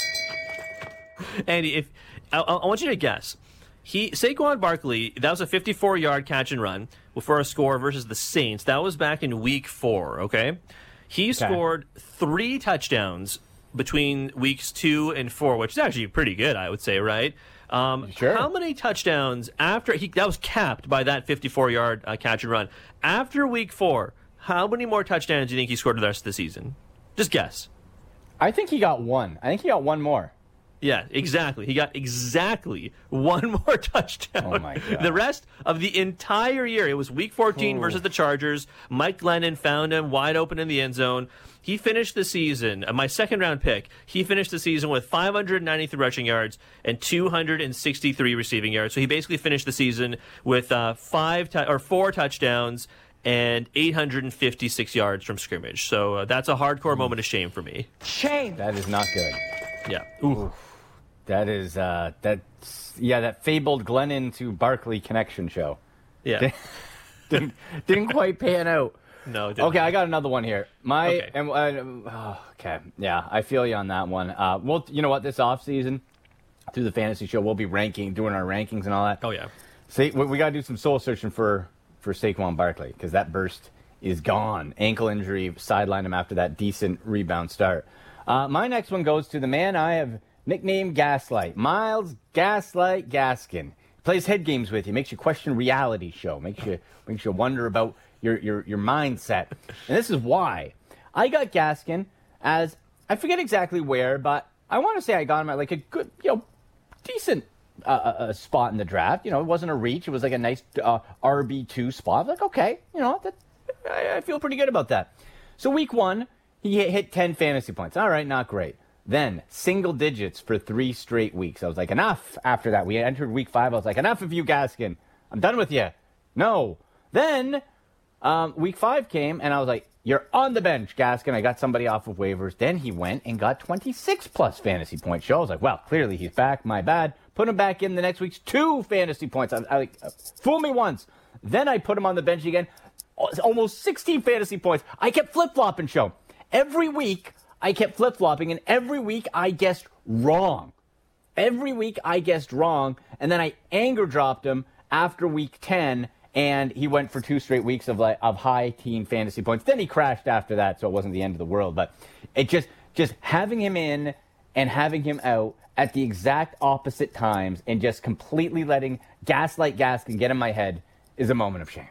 Andy, if I, I want you to guess, he Saquon Barkley, that was a fifty-four yard catch and run for a score versus the Saints. That was back in week four. Okay, he okay. scored three touchdowns between weeks two and four, which is actually pretty good, I would say, right? Um, sure. How many touchdowns after he that was capped by that fifty-four yard uh, catch and run after week four? How many more touchdowns do you think he scored the rest of the season? Just guess. I think he got one. I think he got one more. Yeah, exactly. He got exactly one more touchdown. Oh my God. The rest of the entire year, it was week fourteen Ooh. versus the Chargers. Mike Glennon found him wide open in the end zone. He finished the season, uh, my second round pick, he finished the season with five hundred ninety-three rushing yards and two hundred sixty-three receiving yards. So he basically finished the season with uh, five t- or four touchdowns and eight hundred fifty-six yards from scrimmage. So uh, that's a hardcore moment of shame for me. Shame. That is not good. Yeah. Ooh. That is, uh, that's, yeah, that fabled Glennon to Barkley connection show. Yeah. didn't, didn't quite pan out. No, it didn't. Okay, I got another one here. My, okay. and, uh, oh, okay, yeah, I feel you on that one. Uh, well, you know what, this offseason, through the fantasy show, we'll be ranking, doing our rankings and all that. Oh, yeah. See, we, we got to do some soul searching for, for Saquon Barkley, because that burst is gone. Ankle injury, sidelined him after that decent rebound start. Uh, my next one goes to the man I have nicknamed Gaslight, Myles Gaslight Gaskin. Plays head games with you, makes you question reality show, makes you makes you wonder about your, your, your mindset. And this is why. I got Gaskin as, I forget exactly where, but I want to say I got him at like a good, you know, decent uh, uh, spot in the draft. You know, it wasn't a reach. It was like a nice uh, R B two spot. I was like, okay, you know, that, I, I feel pretty good about that. So week one, he hit, hit ten fantasy points. All right, not great. Then single digits for three straight weeks. I was like, enough. After that, we entered week five. I was like, enough of you, Gaskin. I'm done with you. No. Then um, week five came, and I was like, you're on the bench, Gaskin. I got somebody off of waivers. Then he went and got twenty-six plus fantasy points. So I was like, well, clearly he's back. My bad. Put him back in the next week's two fantasy points. I, I like, fool me once. Then I put him on the bench again. Almost sixteen fantasy points. I kept flip-flopping, show. Every week, I kept flip-flopping, and every week I guessed wrong. Every week I guessed wrong, and then I anger dropped him after week ten, and he went for two straight weeks of like of high teen fantasy points. Then he crashed after that, so it wasn't the end of the world. But it just just having him in and having him out at the exact opposite times and just completely letting Gaslight Gaskin get in my head is a moment of shame.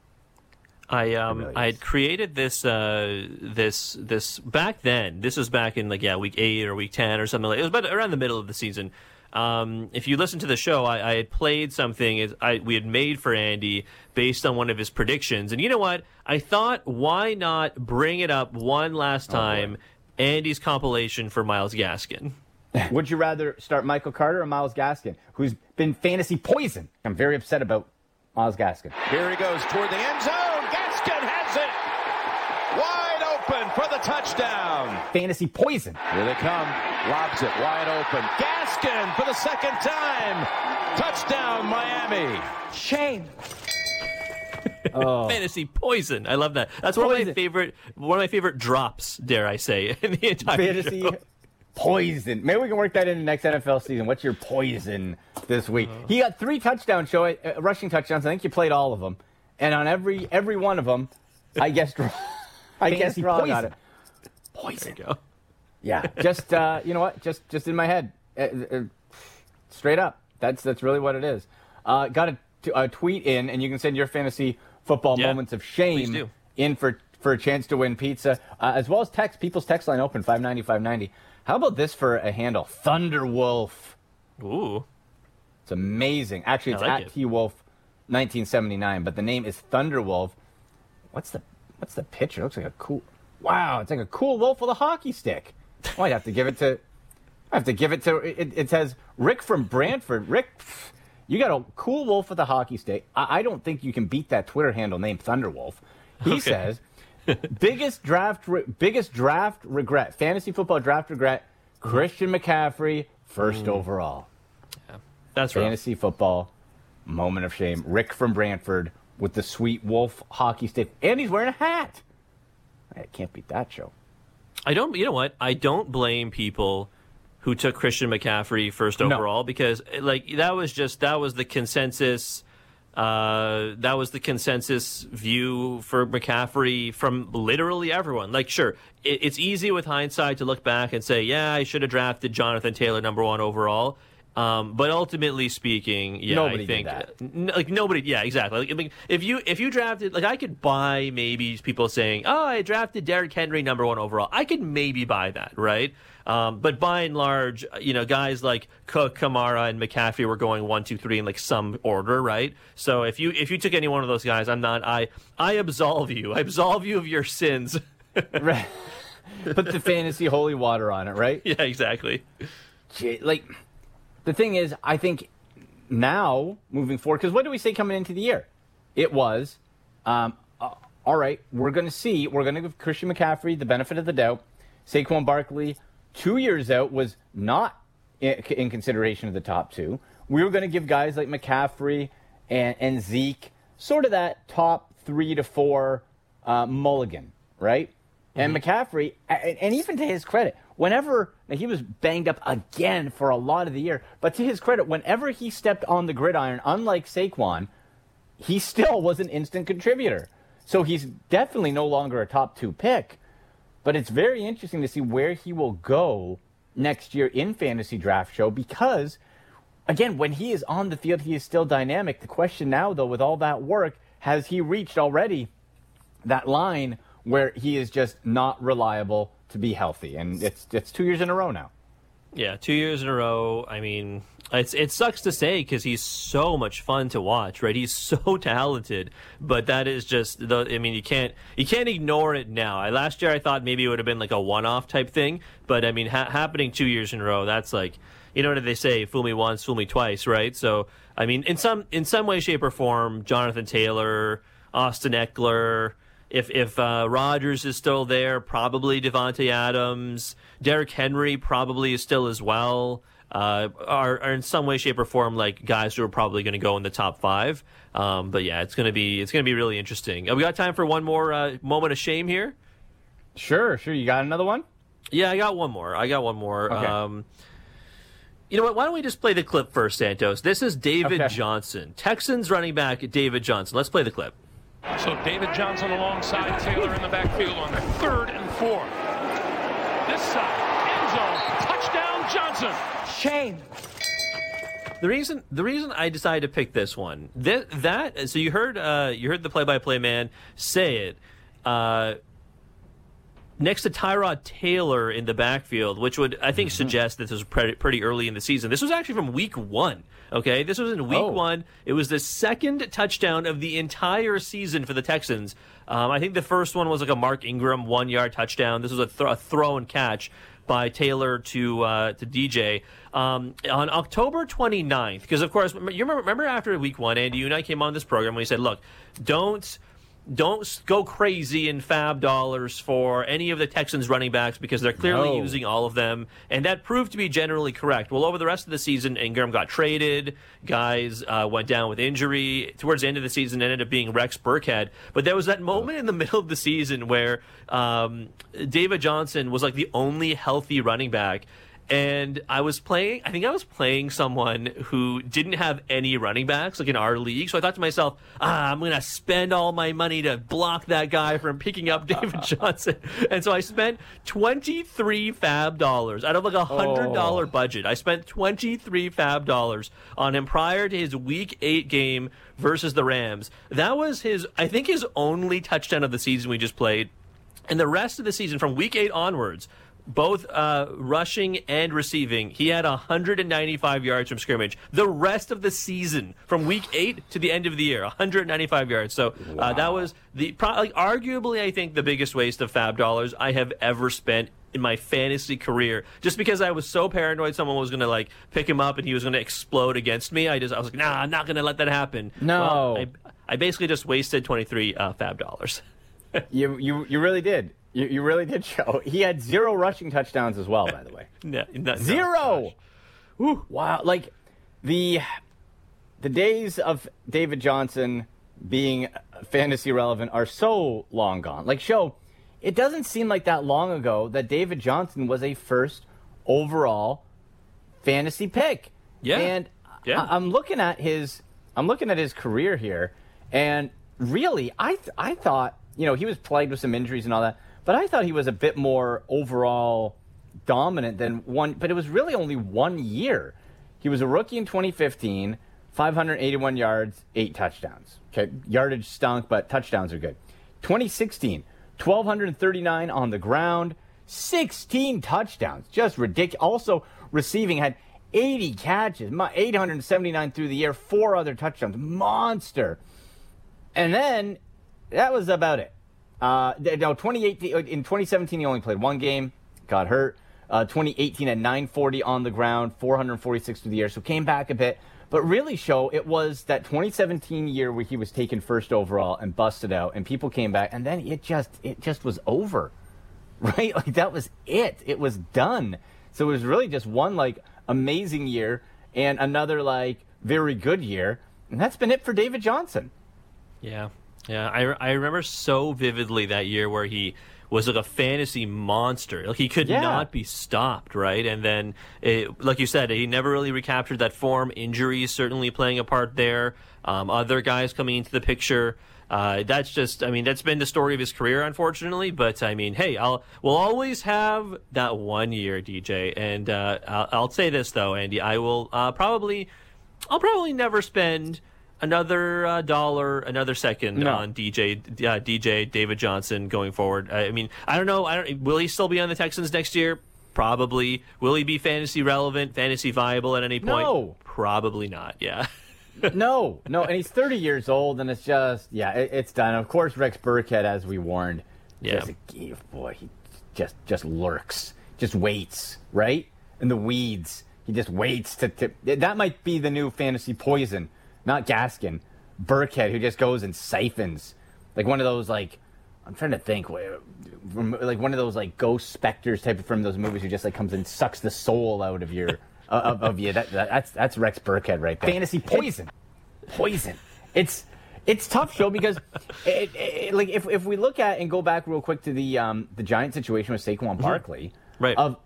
I um really I had created this uh this this back then. This was back in like yeah week eight or week ten or something like. It was about around the middle of the season. Um, if you listen to the show, I, I had played something I we had made for Andy based on one of his predictions. And you know what? I thought, why not bring it up one last time? Oh, Andy's compilation for Myles Gaskin. Would you rather start Michael Carter or Myles Gaskin, who's been fantasy poison? I'm very upset about Myles Gaskin. Here he goes toward the end zone. Gaskin has it. Wide open for the touchdown. Fantasy poison. Here they come. Lobs it wide open. Gaskin for the second time. Touchdown, Miami. Shame. Oh. Fantasy poison. I love that. That's poison. one of my favorite one of my favorite drops, dare I say, in the entire Fantasy show. poison? Maybe we can work that in the next N F L season. What's your poison this week? Uh, he got three touchdowns, show uh, rushing touchdowns. I think you played all of them, and on every every one of them, I guessed. I guessed wrong on it. Poison. There you go. Yeah, just uh, you know what? Just just in my head, uh, uh, straight up. That's that's really what it is. Uh, got a, t- a tweet in, and you can send your fantasy football yeah, moments of shame in for. for a chance to win pizza, uh, as well as text. People's text line open, five ninety, five ninety. How about this for a handle? Thunderwolf. Ooh. It's amazing. Actually, it's like at it. T-Wolf nineteen seventy-nine, but the name is Thunderwolf. What's the what's the picture? It looks like a cool... Wow, it's like a cool wolf with a hockey stick. Oh, I'd have to give it to... I have to give it to... It, it says, Rick from Brantford. Rick, you got a cool wolf with a hockey stick. I, I don't think you can beat that Twitter handle named Thunderwolf. He okay. says... biggest draft, re- biggest draft regret, fantasy football draft regret. Christian McCaffrey, first mm. overall. Yeah, that's fantasy right. Fantasy football, moment of shame. Rick from Brantford with the sweet wolf hockey stick, and he's wearing a hat. I can't beat that show. I don't. You know what? I don't blame people who took Christian McCaffrey first overall no. because, like, that was just that was the consensus. Uh, that was the consensus view for McCaffrey from literally everyone. Like, sure, it, it's easy with hindsight to look back and say, yeah, I should have drafted Jonathan Taylor number one overall. Um, but ultimately speaking, yeah, nobody I think did that. N- like nobody, yeah, exactly. Like, I mean, if you if you drafted, like, I could buy maybe people saying, oh, I drafted Derrick Henry number one overall. I could maybe buy that, right? Um, but by and large, you know, guys like Cook, Kamara, and McCaffrey were going one, two, three in like some order, right? So if you if you took any one of those guys, I'm not. I I absolve you. I absolve you of your sins. Right. Put the fantasy holy water on it, right? Yeah, exactly. Like, the thing is, I think now moving forward, because what did we say coming into the year? It was, um, uh, all right, we're going to see, we're going to give Christian McCaffrey the benefit of the doubt. Saquon Barkley, two years out, was not in, in consideration of the top two. We were going to give guys like McCaffrey and, and Zeke sort of that top three to four uh, mulligan, right? Mm-hmm. And McCaffrey, and, and even to his credit, whenever, now he was banged up again for a lot of the year, but to his credit, whenever he stepped on the gridiron, unlike Saquon, he still was an instant contributor. So he's definitely no longer a top two pick. But it's very interesting to see where he will go next year in Fantasy Draft Show because, again, when he is on the field, he is still dynamic. The question now, though, with all that work, has he reached already that line where he is just not reliable to be healthy? And it's it's two years in a row now. Yeah, two years in a row. I mean, it's it sucks to say because he's so much fun to watch, right? He's so talented, but that is just the. I mean, you can't you can't ignore it now. I, last year, I thought maybe it would have been like a one-off type thing, but I mean, ha- happening two years in a row, that's like, you know what they say, fool me once, fool me twice, right? So, I mean, in some in some way, shape, or form, Jonathan Taylor, Austin Eckler. If if uh, Rodgers is still there, probably Devontae Adams. Derrick Henry probably is still as well. Uh, are, are in some way, shape, or form like guys who are probably going to go in the top five. Um, but yeah, it's gonna be it's gonna be really interesting. Uh, we got time for one more uh, moment of shame here. Sure, sure. You got another one? Yeah, I got one more. I got one more. Okay. Um, you know what? Why don't we just play the clip first, Santos? This is David okay. Johnson, Texans running back David Johnson. Let's play the clip. So David Johnson alongside Taylor in the backfield on third and four. This side, end zone, touchdown Johnson. Shame. The reason the reason I decided to pick this one, that, that so you heard uh, you heard the play-by-play man say it. Uh, next to Tyrod Taylor in the backfield, which would, I think, mm-hmm. suggest that this was pretty, pretty early in the season. This was actually from week one, okay? This was in week oh. one. It was the second touchdown of the entire season for the Texans. Um, I think the first one was like a Mark Ingram one-yard touchdown. This was a, th- a throw and catch by Taylor to uh, to D J. Um, on October twenty-ninth, because, of course, you remember, remember after week one, Andy, you and I came on this program and we said, look, don't... Don't go crazy in fab dollars for any of the Texans running backs because they're clearly no. using all of them. And that proved to be generally correct. Well, over the rest of the season, Ingram got traded. Guys uh, went down with injury. Towards the end of the season, it ended up being Rex Burkhead. But there was that moment in the middle of the season where um, David Johnson was like the only healthy running back. And I was playing, I think I was playing someone who didn't have any running backs, like in our league. So I thought to myself, ah, I'm going to spend all my money to block that guy from picking up David Johnson. And so I spent twenty-three fab dollars out of like a one hundred dollars Oh. budget. I spent twenty-three fab dollars on him prior to his week eight game versus the Rams. That was his, I think, his only touchdown of the season we just played. And the rest of the season, from week eight onwards, both uh, rushing and receiving, he had one hundred ninety-five yards from scrimmage. The rest of the season, from week eight to the end of the year, one hundred ninety-five yards. So uh, that was the pro- like, arguably, I think, the biggest waste of fab dollars I have ever spent in my fantasy career. Just because I was so paranoid someone was going to like pick him up and he was going to explode against me. I just I was like, nah, I'm not going to let that happen. No. Well, I, I basically just wasted twenty-three uh, fab dollars. You you you really did. You, you really did show. He had zero rushing touchdowns as well, by the way. No, no, Zero. Whew. Wow. Like the the days of David Johnson being fantasy relevant are so long gone. Like, show, it doesn't seem like that long ago that David Johnson was a first overall fantasy pick. Yeah. And Yeah. I, I'm looking at his I'm looking at his career here, and really, I th- I thought, you know, he was plagued with some injuries and all that, but I thought he was a bit more overall dominant than one. But it was really only one year. He was a rookie in twenty fifteen, five hundred eighty-one yards, eight touchdowns. Okay, yardage stunk, but touchdowns are good. twenty sixteen, one thousand two hundred thirty-nine on the ground, sixteen touchdowns, just ridiculous. Also, receiving had eighty catches, eight hundred seventy-nine through the air, four other touchdowns, monster. And then that was about it. Uh, no, twenty eighteen in twenty seventeen he only played one game, got hurt. Uh, twenty eighteen at nine forty on the ground, four hundred forty-six through the air, so came back a bit. But really, show it was that twenty seventeen year where he was taken first overall and busted out, and people came back, and then it just it just was over, right? Like that was it. It was done. So it was really just one like amazing year and another like very good year, and that's been it for David Johnson. Yeah, yeah. I, I remember so vividly that year where he was like a fantasy monster. Like he could Yeah. not be stopped, right? And then, it, like you said, he never really recaptured that form. Injuries certainly playing a part there. Um, other guys coming into the picture. Uh, that's just, I mean, that's been the story of his career, unfortunately. But I mean, hey, I'll we'll always have that one year, D J. And uh, I'll, I'll say this though, Andy, I will uh, probably, I'll probably never spend another uh, dollar, another second No. on D J, uh, D J David Johnson going forward. I mean, I don't know. I don't. Will he still be on the Texans next year? Probably. Will he be fantasy relevant, fantasy viable at any point? No. Probably not. Yeah. no, no, and he's thirty years old, and it's just, yeah, it, it's done. Of course, Rex Burkhead, as we warned, Yeah. just a, boy, he just just lurks, just waits, right? In the weeds, he just waits to, to. That might be the new fantasy poison, not Gaskin, Burkhead, who just goes and siphons, like one of those like. I'm trying to think, like one of those like ghost specters type of from those movies who just like comes and sucks the soul out of your. Of, of you, that, that, that's that's Rex Burkhead right there. Fantasy poison, poison. It's it's tough, show, because it, it, like if if we look at and go back real quick to the um the Giant situation with Saquon Barkley, Right. Of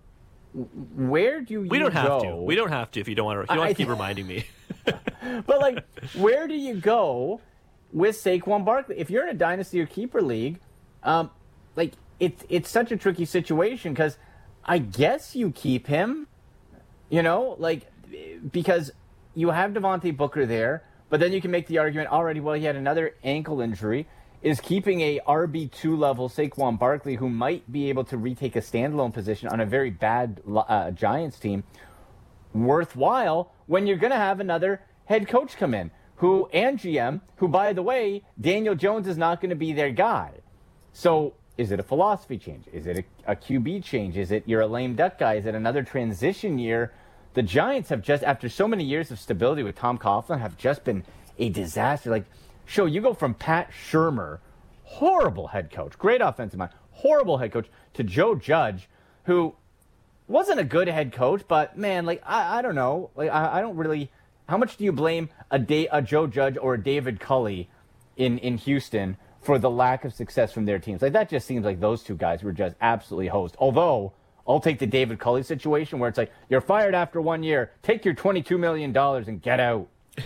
where do you We don't have go? to. We don't have to if you don't want to. If you I- want I to keep th- reminding me. But like, where do you go with Saquon Barkley if you're in a dynasty or keeper league? Um, like it's it's such a tricky situation because I guess you keep him. You know, like, because you have Devontae Booker there, but then you can make the argument already, well, he had another ankle injury. Is keeping a R B two level Saquon Barkley, who might be able to retake a standalone position on a very bad uh, Giants team, worthwhile when you're going to have another head coach come in, who and G M, who, by the way, Daniel Jones is not going to be their guy. So is it a philosophy change? Is it a, a Q B change? Is it you're a lame duck guy? Is it another transition year? The Giants have just, after so many years of stability with Tom Coughlin, have just been a disaster. Like, show, you go from Pat Shurmur, horrible head coach, great offensive mind, horrible head coach, to Joe Judge, who wasn't a good head coach, but, man, like, I, I don't know. Like, I, I don't really, how much do you blame a, da- a Joe Judge or a David Culley in, in Houston for the lack of success from their teams? Like, that just seems like those two guys were just absolutely hosed. Although, I'll take the David Culley situation where it's like, you're fired after one year. Take your twenty-two million dollars and get out.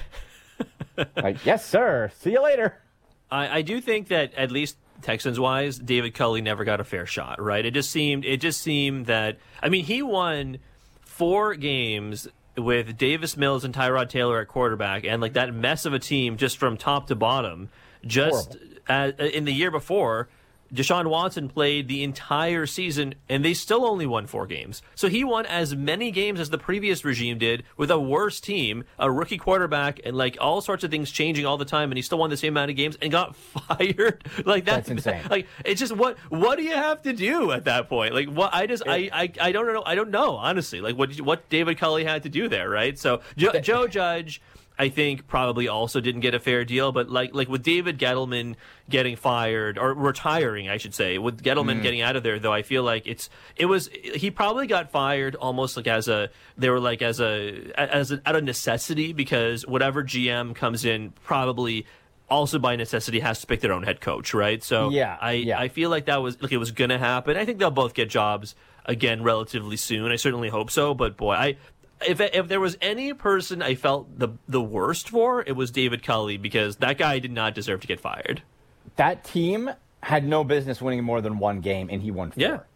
Like, yes, sir. See you later. I, I do think that at least Texans-wise, David Culley never got a fair shot, right? It just seemed it just seemed that, I mean, he won four games with Davis Mills and Tyrod Taylor at quarterback, and like that mess of a team just from top to bottom. Just uh, in the year before, Deshaun Watson played the entire season, and they still only won four games. So he won as many games as the previous regime did with a worse team, a rookie quarterback, and like all sorts of things changing all the time, and he still won the same amount of games and got fired. Like that, that's insane. Like it's just what what do you have to do at that point? Like what I just I, I I don't know I don't know honestly. Like what what David Culley had to do there, right? So Joe, Joe Judge, I think probably also didn't get a fair deal, but like like with David Gettleman getting fired or retiring, I should say, with Gettleman mm. getting out of there, though, I feel like it's it was he probably got fired almost like as a they were like as a as a, out of necessity, because whatever G M comes in probably also by necessity has to pick their own head coach, right? So yeah, I yeah. I feel like that was like it was going to happen. I think they'll both get jobs again relatively soon. I certainly hope so, but boy, I. If if there was any person I felt the the worst for, it was David Culley, because that guy did not deserve to get fired. That team had no business winning more than one game, and he won four. Yeah.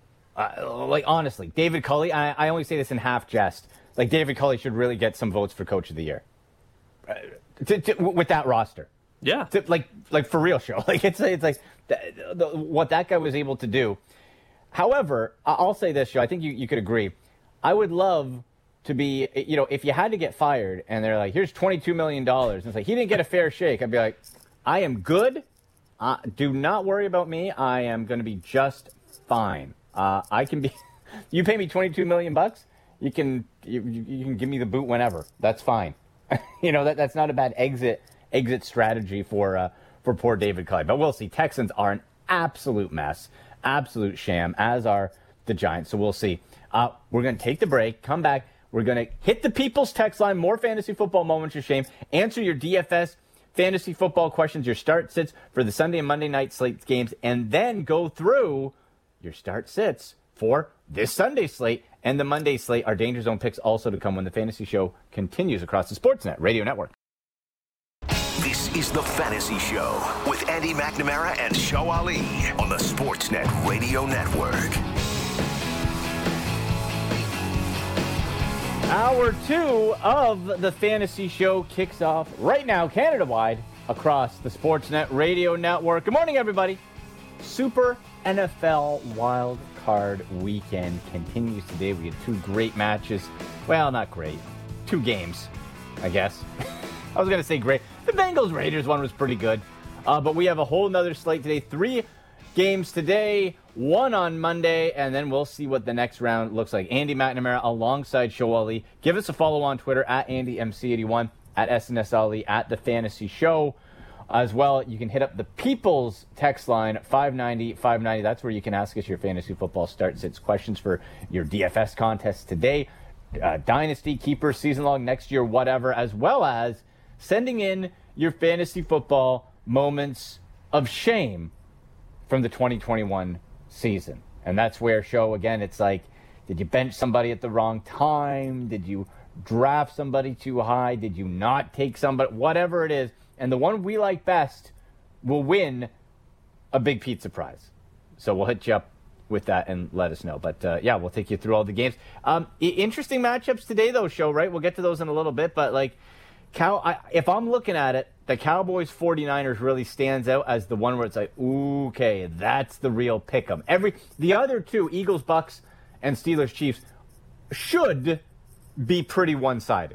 Uh, like, honestly, David Culley, I, I only say this in half jest, like, David Culley should really get some votes for Coach of the Year. Uh, to, to, with that roster. Yeah. To, like, like for real show. Like, it's, it's like the, the, what that guy was able to do. However, I'll say this, Joe, I think you, you could agree. I would love to be, you know, if you had to get fired and they're like, here's twenty-two million dollars. And it's like, he didn't get a fair shake. I'd be like, I am good. Uh, do not worry about me. I am going to be just fine. Uh, I can be, you pay me twenty-two million bucks. You can, you, you can give me the boot whenever. That's fine. you know, that that's not a bad exit, exit strategy for, uh, for poor David Culley. But we'll see. Texans are an absolute mess, absolute sham, as are the Giants. So we'll see. Uh, we're going to take the break, come back. We're going to hit the people's text line, more fantasy football moments of shame, answer your D F S fantasy football questions, your start sits for the Sunday and Monday night slate games, and then go through your start sits for this Sunday slate and the Monday slate. Our Danger Zone picks also to come when the fantasy show continues across the Sportsnet Radio Network. This is the Fantasy Show with Andy McNamara and Show Ali on the Sportsnet Radio Network. Hour two of the Fantasy Show kicks off right now, Canada-wide, across the Sportsnet Radio Network. Good morning, everybody. Super N F L Wild Card Weekend continues today. We had two great matches. Well, not great. Two games, I guess. I was going to say great. The Bengals-Raiders one was pretty good. Uh, but we have a whole nother slate today. Three games today, one on Monday, and then we'll see what the next round looks like. Andy McNamara alongside Show Ali. Give us a follow on Twitter at Andy M C eighty-one, at S N S Ali, at The Fantasy Show. As well, you can hit up the People's text line, five ninety, five ninety. That's where you can ask us your fantasy football start sits questions for your D F S contest today, uh, Dynasty, Keeper, season long, next year, whatever, as well as sending in your fantasy football moments of shame from the twenty twenty-one season. And that's where, Show, again, it's like, did you bench somebody at the wrong time? Did you draft somebody too high? Did you not take somebody? Whatever it is. And the one we like best will win a big pizza prize. So we'll hit you up with that and let us know. But, uh, yeah, we'll take you through all the games. Um, interesting matchups today, though, Show, right? We'll get to those in a little bit. But, like, Cow, I, if I'm looking at it, the Cowboys forty-niners really stands out as the one where it's like, ooh, okay, that's the real pick 'em. Every the other two, Eagles, Bucks, and Steelers, Chiefs, should be pretty one-sided.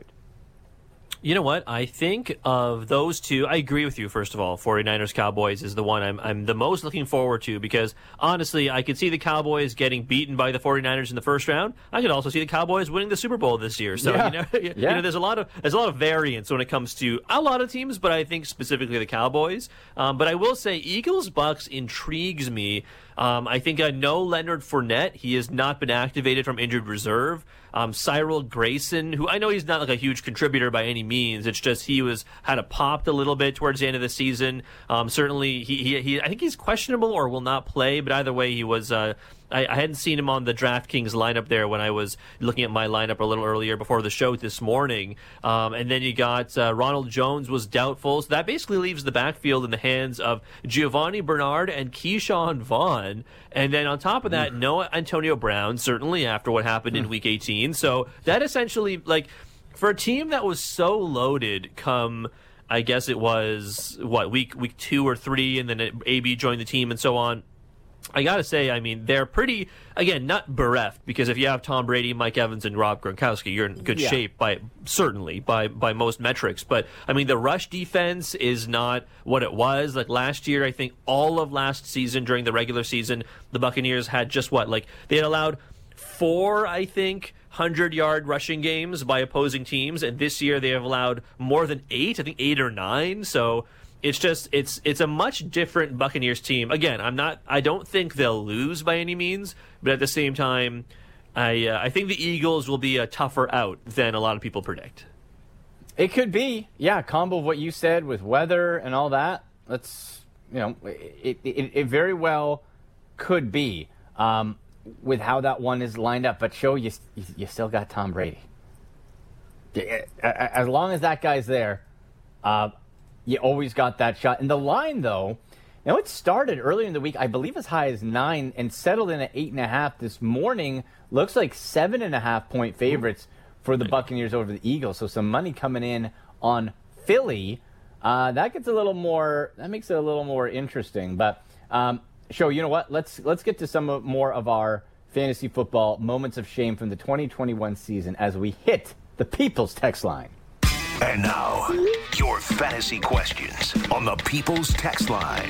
You know what? I think of those two, I agree with you, first of all. forty-niners Cowboys is the one I'm I'm the most looking forward to, because, honestly, I could see the Cowboys getting beaten by the forty-niners in the first round. I could also see the Cowboys winning the Super Bowl this year. So, yeah. you know, yeah. you know, there's a lot of there's a lot of variance when it comes to a lot of teams, but I think specifically the Cowboys. Um, but I will say Eagles Bucks intrigues me. Um, I think I know Leonard Fournette. He has not been activated from injured reserve. Um, Cyril Grayson, who I know he's not like a huge contributor by any means. It's just he was had a popped a little bit towards the end of the season. Um, certainly, he, he he I think he's questionable or will not play. But either way, he was uh, I, I hadn't seen him on the DraftKings lineup there when I was looking at my lineup a little earlier before the show this morning. Um, and then you got uh, Ronald Jones was doubtful. So that basically leaves the backfield in the hands of Giovanni Bernard and Keyshawn Vaughn. And then on top of that, no Antonio Brown, certainly after what happened in Week eighteen. So that essentially, like, for a team that was so loaded come, I guess it was, what, week week two or three, and then A B joined the team and so on. I got to say, I mean, they're pretty, again, not bereft, because if you have Tom Brady, Mike Evans, and Rob Gronkowski, you're in good yeah. shape, by certainly, by, by most metrics. But, I mean, the rush defense is not what it was. Like, last year, I think all of last season, during the regular season, the Buccaneers had just what? Like, they had allowed four, I think, hundred-yard rushing games by opposing teams, and this year they have allowed more than eight, I think eight or nine, so... It's just it's it's a much different Buccaneers team. Again, I'm not I don't think they'll lose by any means, but at the same time, I uh, I think the Eagles will be a tougher out than a lot of people predict. It could be, yeah, combo of what you said with weather and all that. Let's you know, it it, it very well could be um, with how that one is lined up. But show you you still got Tom Brady. As long as that guy's there. Uh, You always got that shot. And the line, though, you know, it started earlier in the week, I believe as high as nine, and settled in at eight and a half this morning. Looks like seven and a half point favorites for the Buccaneers over the Eagles. So some money coming in on Philly. Uh, that gets a little more, that makes it a little more interesting. But, um, Sho, you know what? Let's let's get to some of, more of our fantasy football moments of shame from the twenty twenty-one season as we hit the People's Text Line. And now, your fantasy questions on the People's Text Line.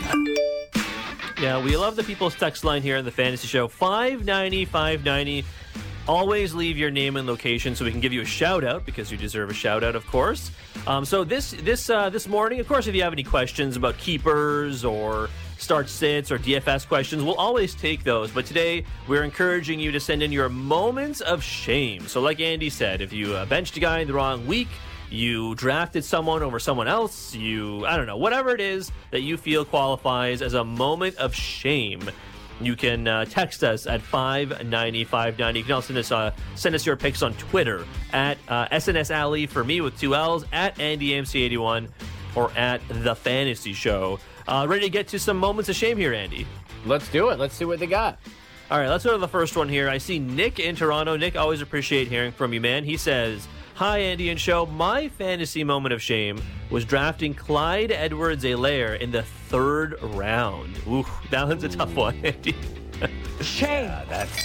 Yeah, we love the People's Text Line here on the Fantasy Show. five ninety, five ninety. Always leave your name and location so we can give you a shout-out, because you deserve a shout-out, of course. Um, so this this uh, this morning, of course, if you have any questions about keepers or start sits or D F S questions, we'll always take those. But today, we're encouraging you to send in your moments of shame. So like Andy said, if you uh, benched a guy in the wrong week, you drafted someone over someone else, you, I don't know, whatever it is that you feel qualifies as a moment of shame, you can uh, text us at five ninety, five ninety. You can also send us, uh, send us your picks on Twitter at uh, S N S Alley for me with two L's, at Andy M C eighty-one, or at The Fantasy Show. Uh, ready to get to some moments of shame here, Andy? Let's do it. Let's see what they got. All right, let's go to the first one here. I see Nick in Toronto. Nick, always appreciate hearing from you, man. He says, "Hi, Andy and Show. My fantasy moment of shame was drafting Clyde Edwards-Helaire in the third round." Ooh, that one's a tough one, Andy. Shame. Yeah, that's...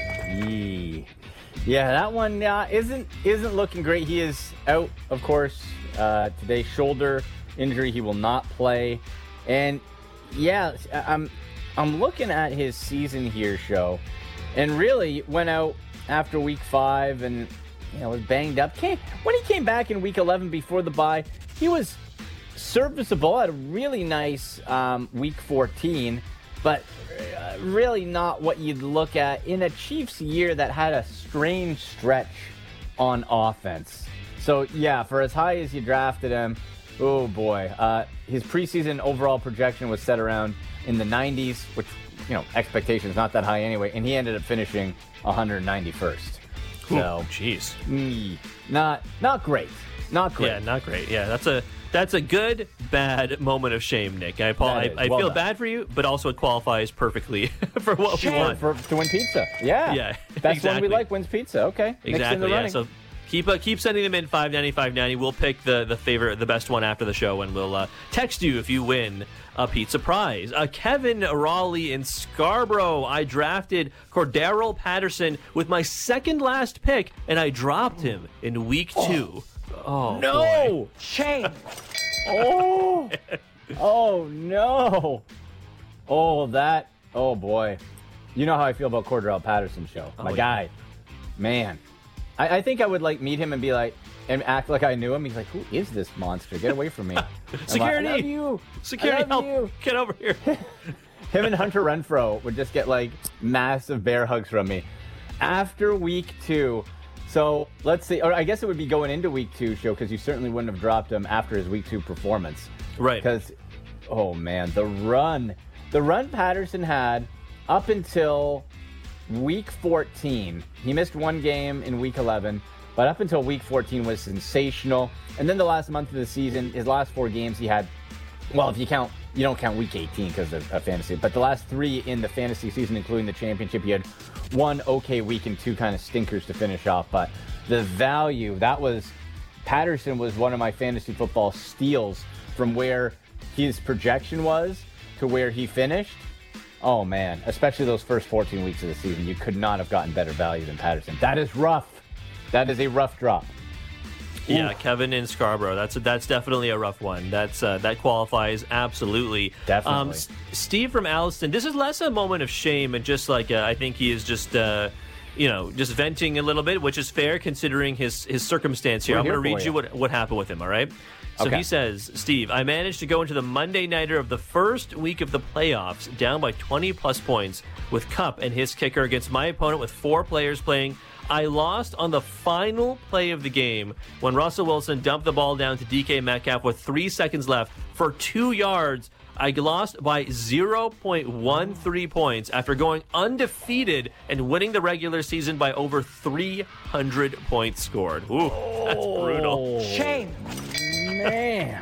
Yee. Yeah, that one uh, isn't isn't looking great. He is out, of course, uh, today. Shoulder injury. He will not play. And, yeah, I'm, I'm looking at his season here, Show. And really went out after week five and... You know, was banged up. Came, when he came back in week eleven before the bye, he was serviceable. Had a really nice um, week fourteen, but uh, really not what you'd look at in a Chiefs year that had a strange stretch on offense. So, yeah, for as high as you drafted him, oh boy. Uh, his preseason overall projection was set around in the nineties, which, you know, expectations not that high anyway, and he ended up finishing one hundred ninety-first. So, jeez, mm, not not great, not great. Yeah, not great. Yeah, that's a that's a good bad moment of shame, Nick. I Paul, I, I well feel done. bad for you, but also it qualifies perfectly for what shame. we want. For, to win pizza. Yeah, yeah, that's exactly. one we like. Wins pizza. Okay, exactly. Yeah. So keep uh, keep sending them in five ninety, five ninety. We'll pick the the favorite, the best one after the show, and we'll uh, text you if you win a pizza prize. Uh, Kevin Raleigh in Scarborough. I drafted Cordero Patterson with my second last pick, and I dropped him in week two. Oh, no! Boy. Shame! oh! Oh, no! Oh, that... Oh, boy. You know how I feel about Cordero Patterson, Show. My oh, guy. Yeah. Man. I, I think I would, like, meet him and be like... And act like I knew him. He's like, who is this monster? Get away from me. Security! I love you. Security, I love help! you. Get over here. Him and Hunter Renfrow would just get, like, massive bear hugs from me. After week two... So, let's see. Or I guess it would be going into week two, Show, because you certainly wouldn't have dropped him after his week two performance. Right. Because, oh, man, the run. The run Patterson had up until week fourteen, he missed one game in week eleven, but up until week fourteen was sensational. And then the last month of the season, his last four games, he had, well, if you count, you don't count week eighteen because of, of fantasy, but the last three in the fantasy season, including the championship, he had one okay week and two kind of stinkers to finish off. But the value, that was, Patterson was one of my fantasy football steals from where his projection was to where he finished. Oh, man, especially those first fourteen weeks of the season, you could not have gotten better value than Patterson. That is rough. That is a rough drop. Yeah, Ooh. Kevin in Scarborough. That's a, that's definitely a rough one. That's uh, that qualifies absolutely. Definitely. Um, S- Steve from Alliston. This is less a moment of shame and just like uh, I think he is just uh, you know just venting a little bit, which is fair considering his his circumstance here. We're I'm here going to read for you you. what what happened with him. All right. So Okay. he says, Steve, I managed to go into the Monday nighter of the first week of the playoffs down by twenty plus points with Kupp and his kicker against my opponent with four players playing. I lost on the final play of the game when Russell Wilson dumped the ball down to D K Metcalf with three seconds left for two yards. I lost by zero point one three points after going undefeated and winning the regular season by over three hundred points scored. Ooh, that's brutal. Shame. Man.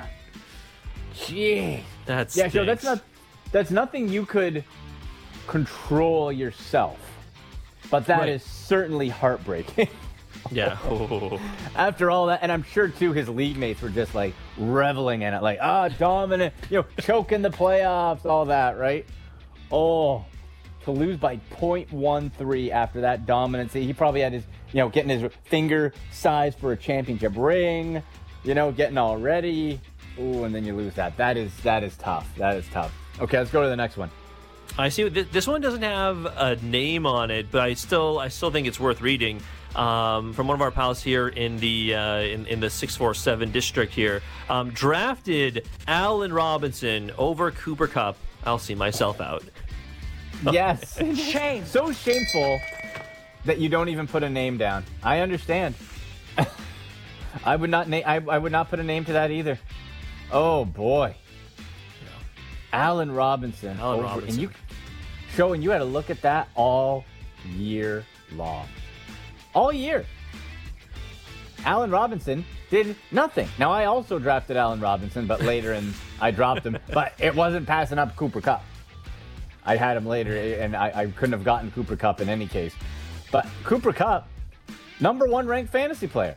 Jeez. That's Yeah, so that's not that's nothing you could control yourself. But that Right. is certainly heartbreaking. Yeah. Oh. After all that, and I'm sure too his league mates were just like reveling in it, like, ah, dominant, you know, choking the playoffs, all that, right? Oh, to lose by point one three after that dominance. He probably had his, you know, getting his finger sized for a championship ring, you know, getting all ready. Ooh, and then you lose that. That is that is tough. That is tough. Okay, let's go to the next one. I see. Th- This one doesn't have a name on it, but I still, I still think it's worth reading. Um, from one of our pals here in the uh, in, in the six four seven district here, um, drafted Allen Robinson over Cooper Kupp. I'll see myself out. Yes. Shame. So shameful that you don't even put a name down. I understand. I would not na- I, I would not put a name to that either. Oh boy. Allen Robinson. Allen over- Robinson. And you show and you had to look at that all year long. All year. Allen Robinson did nothing. Now I also drafted Allen Robinson, but later and I dropped him. But it wasn't passing up Cooper Kupp. I had him later, and I, I couldn't have gotten Cooper Kupp in any case. But Cooper Kupp, number one ranked fantasy player.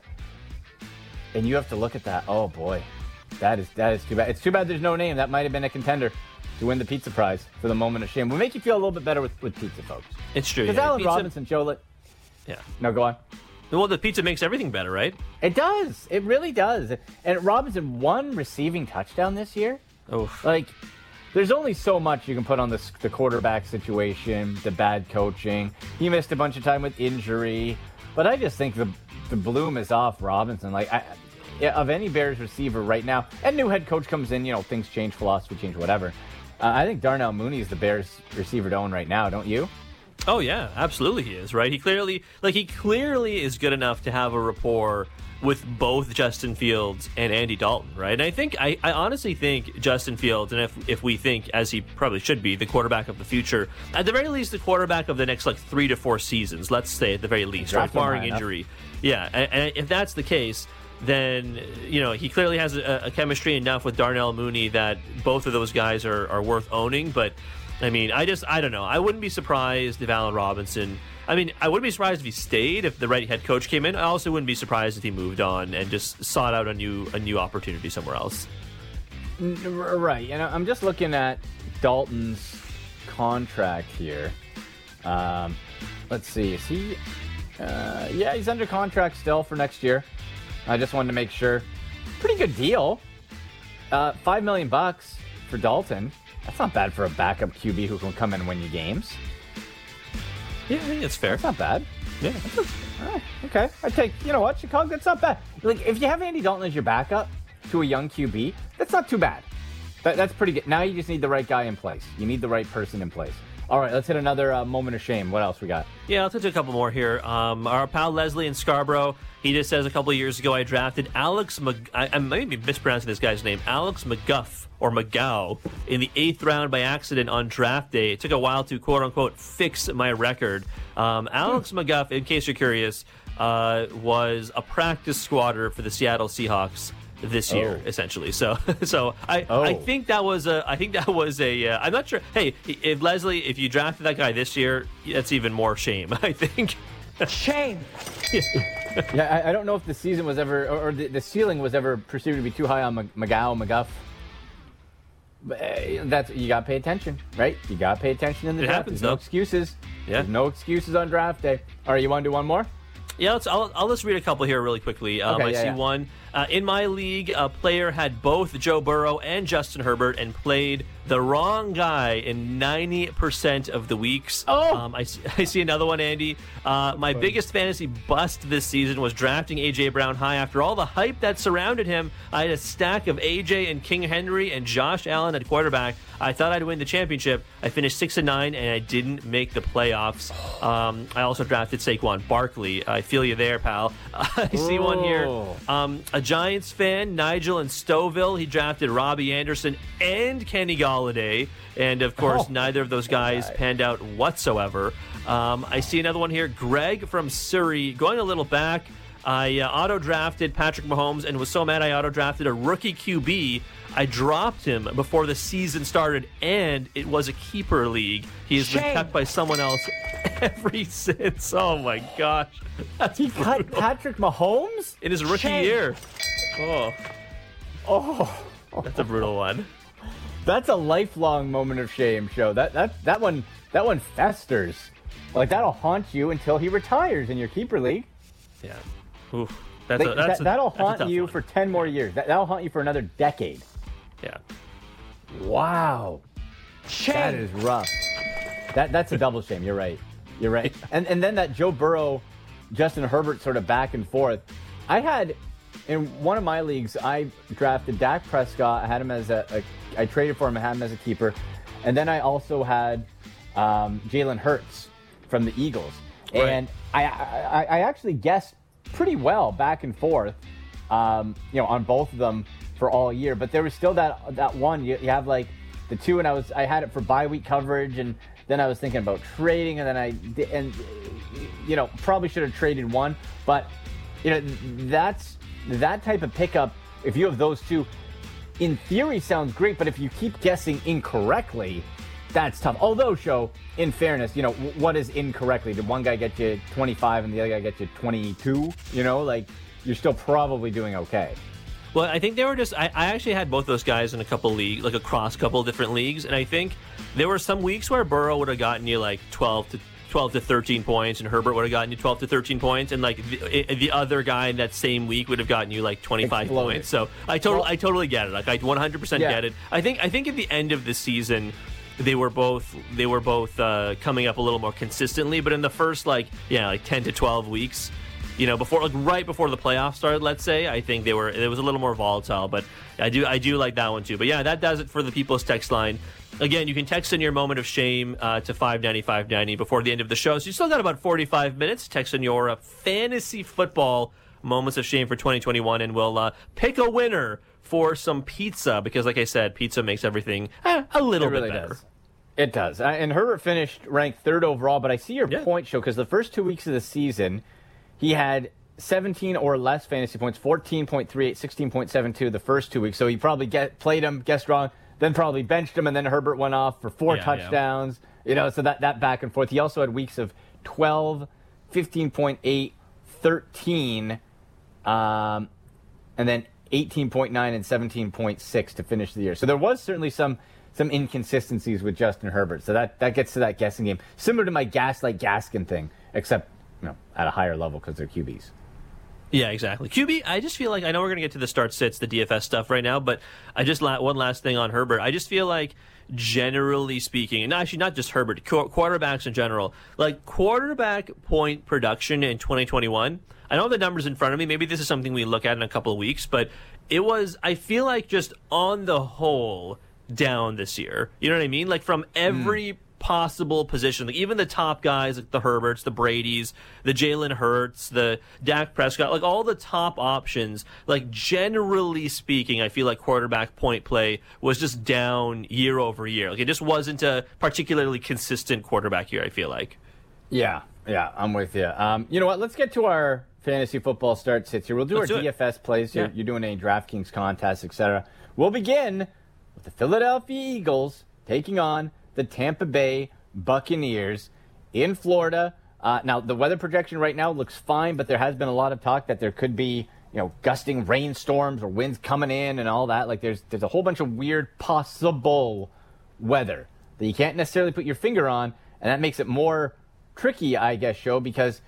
And you have to look at that. Oh, boy. That is that is too bad. It's too bad there's no name. That might have been a contender to win the pizza prize for the moment of shame. We'll make you feel a little bit better with, with pizza, folks. It's true. Because yeah. Allen Pizza- Robinson, Joe, let, Yeah. no, go on. Well, the pizza makes everything better, right? It does. It really does. And Robinson, one receiving touchdown this year. Oh, Like, there's only so much you can put on this, the quarterback situation, the bad coaching. He missed a bunch of time with injury. But I just think the the bloom is off Robinson. Like, I, yeah, of any Bears receiver right now, and new head coach comes in, you know, things change, philosophy change, whatever. Uh, I think Darnell Mooney is the Bears receiver to own right now, don't you? Oh yeah, absolutely he is, right? He clearly like he clearly is good enough to have a rapport with both Justin Fields and Andy Dalton, right? And I think I, I honestly think Justin Fields, and if if we think as he probably should be, the quarterback of the future, at the very least the quarterback of the next like three to four seasons, let's say at the very least, right? Draft him Barring high enough. injury. Yeah, and, and if that's the case, then you know he clearly has a, a chemistry enough with Darnell Mooney that both of those guys are, are worth owning. But I mean, I just I don't know. I wouldn't be surprised if Allen Robinson. I mean, I wouldn't be surprised if he stayed if the right head coach came in. I also wouldn't be surprised if he moved on and just sought out a new a new opportunity somewhere else. N- r- Right. And I'm just looking at Dalton's contract here. Um, let's see. Is he? Uh, yeah, he's under contract still for next year. I just wanted to make sure. Pretty good deal. Uh, Five million bucks for Dalton. That's not bad for a backup Q B who can come in and win you games. Yeah, I think it's fair. That's not bad. Yeah. Ah, okay, I take. You know what, Chicago? That's not bad. Like if you have Andy Dalton as your backup to a young Q B, that's not too bad. That, that's pretty good. Now you just need the right guy in place. You need the right person in place. All right, let's hit another uh, moment of shame. What else we got? Yeah, let's do a couple more here. Um, our pal Leslie in Scarborough, he just says a couple of years ago I drafted Alex Mag- I, I might be mispronouncing this guy's name, Alex McGuff or McGow in the eighth round by accident on draft day. It took a while to quote unquote fix my record. Um, Alex McGuff, in case you're curious, uh, was a practice squatter for the Seattle Seahawks this year, oh. essentially. So, so I, oh. I think that was a, I think that was a, uh, I'm not sure. Hey, if Leslie, if you drafted that guy this year, that's even more shame, I think. Shame. yeah, I, I don't know if the season was ever, or, or the, the ceiling was ever perceived to be too high on McGow, McGuff. But uh, that's, you got to pay attention, right? You got to pay attention in the it draft. Happens, There's though. no excuses. Yeah. There's no excuses on draft day. All right, you want to do one more? Yeah, let's, I'll, I'll just read a couple here really quickly. Um, okay, I yeah, see yeah. one. Uh, in my league, a player had both Joe Burrow and Justin Herbert and played the wrong guy in ninety percent of the weeks. Oh. Um, I, see, I see another one, Andy. Uh, my funny. biggest fantasy bust this season was drafting A J. Brown high. After all the hype that surrounded him, I had a stack of A J and King Henry and Josh Allen at quarterback. I thought I'd win the championship. I finished six and nine, and I didn't make the playoffs. Um, I also drafted Saquon Barkley. I feel you there, pal. I see one here. Um, a Giants fan, Nigel in Stouffville. He drafted Robbie Anderson and Kenny Galladay, and of course, oh, neither of those guys God. panned out whatsoever. Um, I see another one here. Greg from Surrey, going a little back. I uh, auto-drafted Patrick Mahomes and was so mad I auto-drafted a rookie Q B. I dropped him before the season started, and it was a keeper league. He has Shame. been cut by someone else ever since. Oh, my gosh. That's He cut brutal. Patrick Mahomes? In his rookie Shame. year. Oh, Oh, that's a brutal one. that's a lifelong moment of shame, show. That that that one that one festers. Like, that'll haunt you until he retires in your keeper league. Yeah. Oof. That's Like, a, that's that, a, that'll that's a haunt tough you one. for ten more years. That, that'll haunt you for another decade. Yeah. Wow. Shame. That is rough. That that's a double shame. You're right. You're right. And and then that Joe Burrow, Justin Herbert sort of back and forth. I had in one of my leagues, I drafted Dak Prescott. I had him as a, a I traded for him. I had him as a keeper, and then I also had um, Jalen Hurts from the Eagles. Right. And I, I I actually guessed pretty well back and forth, um, you know, on both of them for all year. But there was still that that one. You, you have like the two, and I was I had it for bye week coverage, and then I was thinking about trading, and then I and you know probably should have traded one, but you know that's that type of pickup. If you have those two, in theory sounds great, but if you keep guessing incorrectly, that's tough. Although, show in fairness, you know what is incorrectly? Did one guy get you twenty-five and the other guy get you twenty-two? You know, like you're still probably doing okay. Well, I think they were just. I, I actually had both those guys in a couple leagues, like across a couple different leagues, and I think there were some weeks where Burrow would have gotten you like twelve to twelve to thirteen points, and Herbert would have gotten you twelve to thirteen points, and like the, the other guy in that same week would have gotten you like twenty-five Exploded. points. So I totally, Well, I totally get it. Like I one hundred percent yeah. get it. I think, I think at the end of the season, they were both they were both uh, coming up a little more consistently, but in the first like yeah like ten to twelve weeks. You know, before like right before the playoffs started, let's say, I think they were it was a little more volatile, but I do I do like that one too. But yeah, that does it for the People's Text line. Again, you can text in your moment of shame uh, to five ninety five ninety before the end of the show. So you still got about forty-five minutes. Text in your uh, fantasy football moments of shame for twenty twenty-one, and we'll uh, pick a winner for some pizza because, like I said, pizza makes everything eh, a little It really bit better. does. It does. Uh, and Herbert finished ranked third overall, but I see your Yeah. point, show, because the first two weeks of the season, he had seventeen or less fantasy points, fourteen point three eight, sixteen point seven two the first two weeks. So he probably get, played him, guessed wrong, then probably benched him, and then Herbert went off for four Yeah, touchdowns. You know, so that, that back and forth. He also had weeks of twelve, fifteen point eight, thirteen, um, and then eighteen point nine and seventeen point six to finish the year. So there was certainly some some inconsistencies with Justin Herbert. So that, that gets to that guessing game. Similar to my Gaslight Gaskin thing, except you know, at a higher level because they're Q Bs. Yeah, exactly. Q B, I just feel like, I know we're going to get to the start sits, the D F S stuff right now, but I just, la- one last thing on Herbert. I just feel like, generally speaking, and actually not just Herbert, qu- quarterbacks in general, like quarterback point production in twenty twenty-one, I don't have the numbers in front of me, maybe this is something we look at in a couple of weeks, but it was, I feel like just on the whole, down this year. You know what I mean? Like from every... Mm. possible position. Like even the top guys, like the Herberts, the Bradys, the Jalen Hurts, the Dak Prescott, like all the top options, like generally speaking, I feel like quarterback point play was just down year over year. Like it just wasn't a particularly consistent quarterback year, I feel like. Yeah, yeah, I'm with you. Um, you know what? Let's get to our fantasy football start sits here. We'll do Let's our do D F S plays. Yeah. You're, you're doing any DraftKings contests, et cetera. We'll begin with the Philadelphia Eagles taking on the Tampa Bay Buccaneers in Florida. Uh, now, the weather projection right now looks fine, but there has been a lot of talk that there could be, you know, gusting rainstorms or winds coming in and all that. Like, there's there's a whole bunch of weird possible weather that you can't necessarily put your finger on, and that makes it more tricky, I guess, Show, because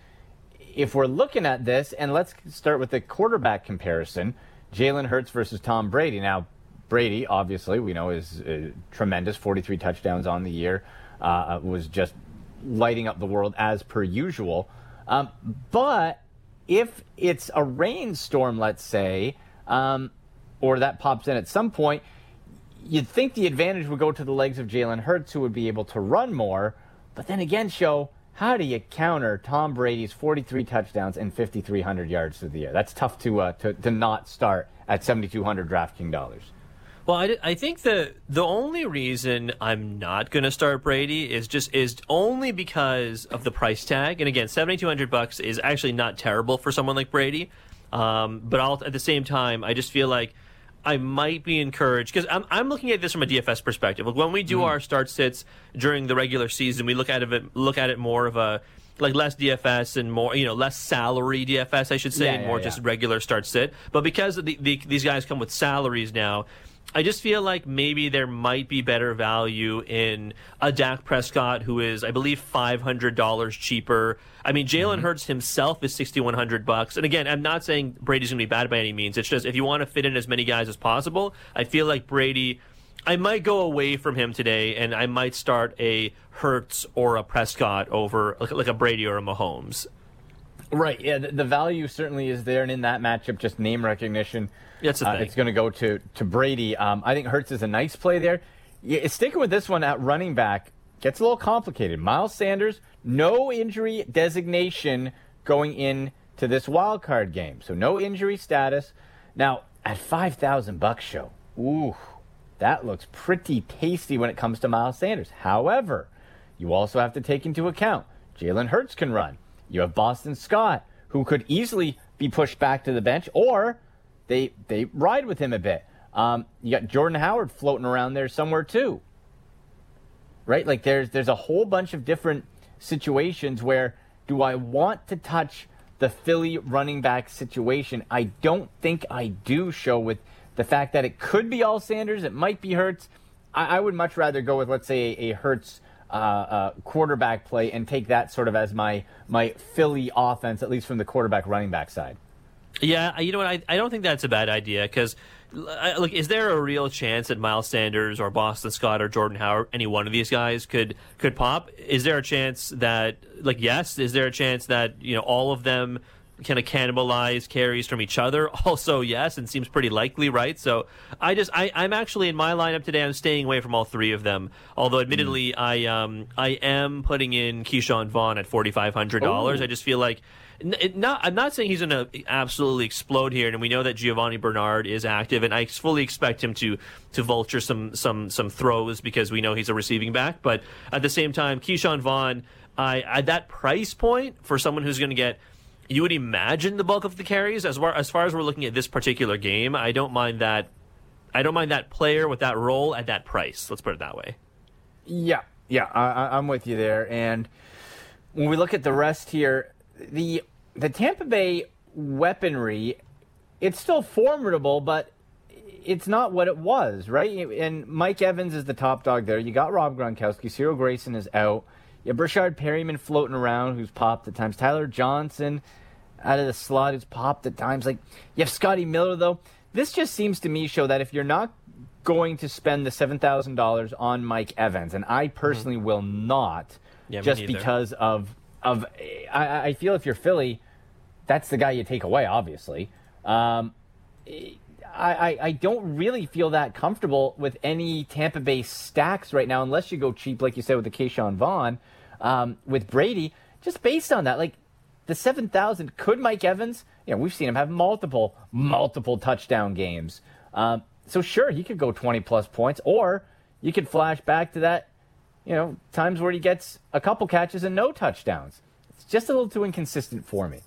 if we're looking at this, and let's start with the quarterback comparison, Jalen Hurts versus Tom Brady. Now, Brady, obviously, we know is uh, tremendous, forty-three touchdowns on the year, uh, was just lighting up the world as per usual. Um, but if it's a rainstorm, let's say, um, or that pops in at some point, you'd think the advantage would go to the legs of Jalen Hurts, who would be able to run more. But then again, Show, how do you counter Tom Brady's forty-three touchdowns and fifty-three hundred yards through the air? That's tough to uh, to, to not start at seventy-two hundred DraftKings dollars. Well, I, I think the the only reason I'm not going to start Brady is just is only because of the price tag. And again, seventy-two hundred bucks is actually not terrible for someone like Brady. Um, but I'll, at the same time, I just feel like I might be encouraged because I'm I'm looking at this from a D F S perspective. Like when we do mm. our start sits during the regular season, we look at it look at it more of a like less D F S and more, you know, less salary D F S, I should say, yeah, and yeah, more yeah. just regular start sit. But because the, the, these guys come with salaries now, I just feel like maybe there might be better value in a Dak Prescott, who is, I believe, five hundred dollars cheaper. I mean, Jalen mm-hmm. Hurts himself is sixty-one hundred bucks. And again, I'm not saying Brady's going to be bad by any means. It's just if you want to fit in as many guys as possible, I feel like Brady, I might go away from him today, and I might start a Hurts or a Prescott over like, like a Brady or a Mahomes. Right, yeah, the, the value certainly is there, and in that matchup, just name recognition, That's the uh, thing. it's going to go to, to Brady. Um, I think Hurts is a nice play there. Yeah, sticking with this one at running back gets a little complicated. Miles Sanders, no injury designation going into this wild card game, so no injury status. Now, at five thousand bucks, Show, ooh, that looks pretty tasty when it comes to Miles Sanders. However, you also have to take into account Jalen Hurts can run. You have Boston Scott, who could easily be pushed back to the bench, or they they ride with him a bit. Um, you got Jordan Howard floating around there somewhere too, right? Like there's there's a whole bunch of different situations where do I want to touch the Philly running back situation? I don't think I do, Show, with the fact that it could be all Sanders, it might be Hurts. I, I would much rather go with, let's say, a, a Hurts Uh, uh, quarterback play and take that sort of as my my Philly offense, at least from the quarterback running back side. Yeah, you know what? I, I don't think that's a bad idea because, look, is there a real chance that Miles Sanders or Boston Scott or Jordan Howard, any one of these guys, could could pop? Is there a chance that, like, yes, is there a chance that, you know, all of them kind of cannibalize carries from each other? Also, yes, and seems pretty likely, right? So I just, I, I'm actually in my lineup today, I'm staying away from all three of them. Although, admittedly, mm. I um I am putting in Keyshawn Vaughn at forty-five hundred dollars. I just feel like, it not, I'm not saying he's going to absolutely explode here, and we know that Giovanni Bernard is active, and I fully expect him to to vulture some some some throws because we know he's a receiving back. But at the same time, Keyshawn Vaughn, I at that price point for someone who's going to get, you would imagine, the bulk of the carries. As far, as far as we're looking at this particular game, I don't mind that. I don't mind that player with that role at that price. Let's put it that way. Yeah, yeah, I, I'm with you there. And when we look at the rest here, the the Tampa Bay weaponry, it's still formidable, but it's not what it was, right? And Mike Evans is the top dog there. You got Rob Gronkowski. Cyril Grayson is out. You have Brashard Perryman floating around, who's popped at times. Tyler Johnson out of the slot, who's popped at times. Like, you have Scotty Miller, though. This just seems to me, Show, that if you're not going to spend the seven thousand dollars on Mike Evans, and I personally mm-hmm. will not, yeah, just because of, of I, I feel if you're Philly, that's the guy you take away, obviously. Um, I, I, I don't really feel that comfortable with any Tampa Bay stacks right now, unless you go cheap, like you said, with the Keyshawn Vaughn, um, with Brady. Just based on that, like the seven thousand, could Mike Evans, you know, we've seen him have multiple, multiple touchdown games. Um, so sure, he could go twenty plus points, or you could flash back to that, you know, times where he gets a couple catches and no touchdowns. It's just a little too inconsistent for me.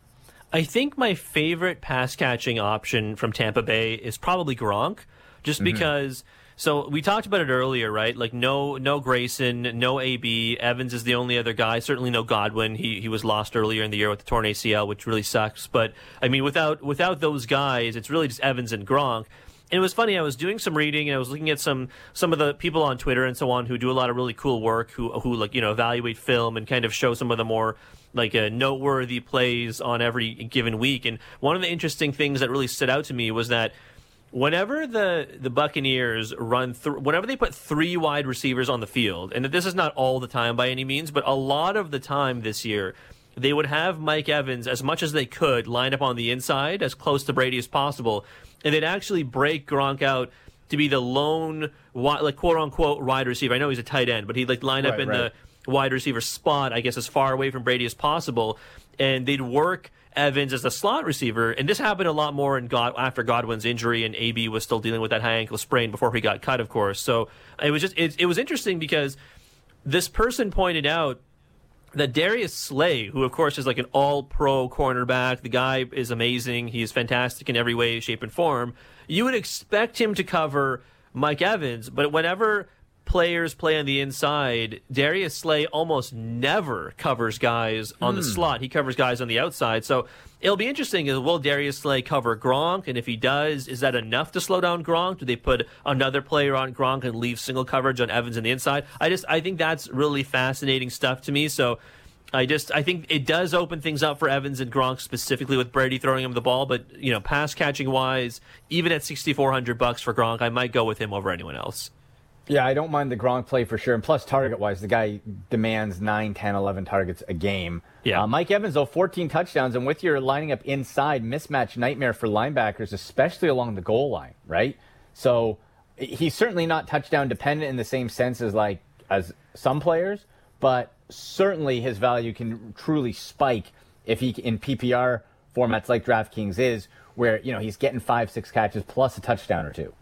I think my favorite pass catching option from Tampa Bay is probably Gronk, just mm-hmm. because. So we talked about it earlier, right? Like no, no Grayson, no A B. Evans is the only other guy. Certainly no Godwin. He he was lost earlier in the year with the torn A C L, which really sucks. But I mean, without without those guys, it's really just Evans and Gronk. And it was funny. I was doing some reading and I was looking at some some of the people on Twitter and so on who do a lot of really cool work, who who like you know evaluate film and kind of show some of the more like uh, noteworthy plays on every given week. And one of the interesting things that really stood out to me was that whenever the the Buccaneers run through, whenever they put three wide receivers on the field, and this is not all the time by any means, but a lot of the time this year, they would have Mike Evans as much as they could line up on the inside as close to Brady as possible, and they'd actually break Gronk out to be the lone, like quote unquote, wide receiver. I know he's a tight end, but he'd like line up right, in right. the wide receiver spot, I guess, as far away from Brady as possible, and they'd work Evans as the slot receiver, and this happened a lot more in God after Godwin's injury, and A B was still dealing with that high ankle sprain before he got cut, of course. So it was just it, it was interesting because this person pointed out that Darius Slay, who of course is like an all-pro cornerback, the guy is amazing, he's fantastic in every way, shape, and form. You would expect him to cover Mike Evans, but whenever players play on the inside, Darius Slay almost never covers guys on the slot. He covers guys on the outside. So it'll be interesting. Is will Darius Slay cover Gronk? And if he does, is that enough to slow down Gronk? Do they put another player on Gronk and leave single coverage on Evans on the inside? I just I think that's really fascinating stuff to me. So I just I think it does open things up for Evans and Gronk, specifically with Brady throwing him the ball. But you know, pass catching wise, even at sixty-four hundred bucks for Gronk, I might go with him over anyone else. Yeah, I don't mind the Gronk play for sure. And plus, target-wise, the guy demands nine, ten, eleven targets a game. Yeah. Uh, Mike Evans, though, fourteen touchdowns. And with your lining up inside, mismatch nightmare for linebackers, especially along the goal line, right? So he's certainly not touchdown dependent in the same sense as, like, as some players. But certainly his value can truly spike if he, in P P R formats like DraftKings is, where, you know, he's getting five, six catches plus a touchdown or two.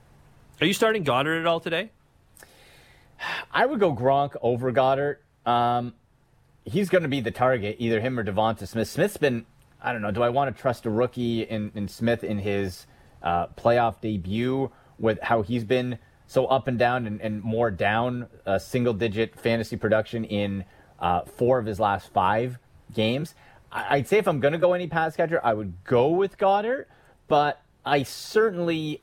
Are you starting Goddard at all today? I would go Gronk over Goddard. Um, he's going to be the target, either him or Devonta Smith. Smith's been, I don't know, do I want to trust a rookie in, in Smith in his uh, playoff debut with how he's been so up and down and, and more down, uh, single-digit fantasy production in uh, four of his last five games? I, I'd say if I'm going to go any pass catcher, I would go with Goddard, but I certainly...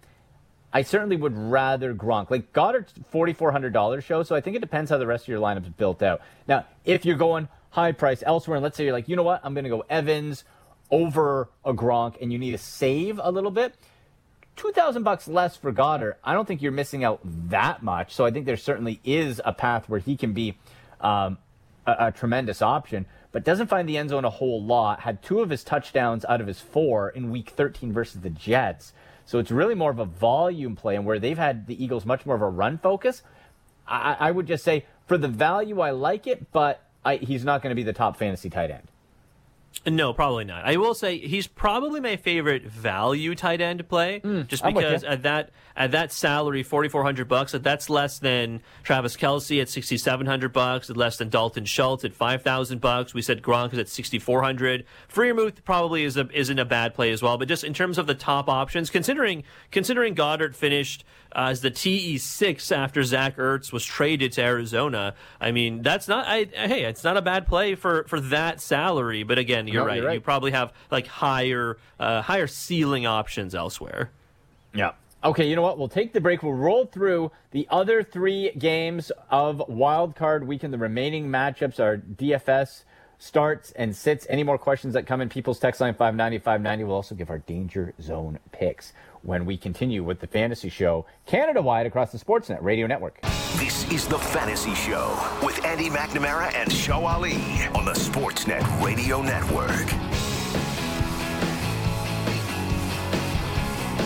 I certainly would rather Gronk. Like, Goddard's forty-four hundred dollars show, so I think it depends how the rest of your lineup's built out. Now, if you're going high price elsewhere, and let's say you're like, you know what, I'm going to go Evans over a Gronk, and you need to save a little bit, two thousand bucks less for Goddard, I don't think you're missing out that much. So I think there certainly is a path where he can be um, a, a tremendous option, but doesn't find the end zone a whole lot. Had two of his touchdowns out of his four in week thirteen versus the Jets. So it's really more of a volume play, and where they've had the Eagles much more of a run focus, I, I would just say for the value, I like it, but I, he's not going to be the top fantasy tight end. No, probably not. I will say he's probably my favorite value tight end to play, mm, just because at that at that salary, forty-four hundred bucks, that's less than Travis Kelce at sixty-seven hundred bucks, less than Dalton Schultz at five thousand bucks. We said Gronk is at sixty-four hundred. Freiermuth probably is a, isn't a bad play as well, but just in terms of the top options, considering considering Goddard finished uh, as the T E six after Zach Ertz was traded to Arizona, I mean that's not. I, hey, it's not a bad play for for that salary, but again. You're, no, right. you're right. You probably have like higher, uh, higher ceiling options elsewhere. Yeah. Okay. You know what? We'll take the break. We'll roll through the other three games of Wild Card Weekend. The remaining matchups are D F S starts and sits. Any more questions that come in? People's text line five ninety, five ninety. We'll also give our Danger Zone picks when we continue with the Fantasy Show Canada-wide across the Sportsnet Radio Network. This is the Fantasy Show with Andy McNamara and Show Ali on the Sportsnet Radio Network.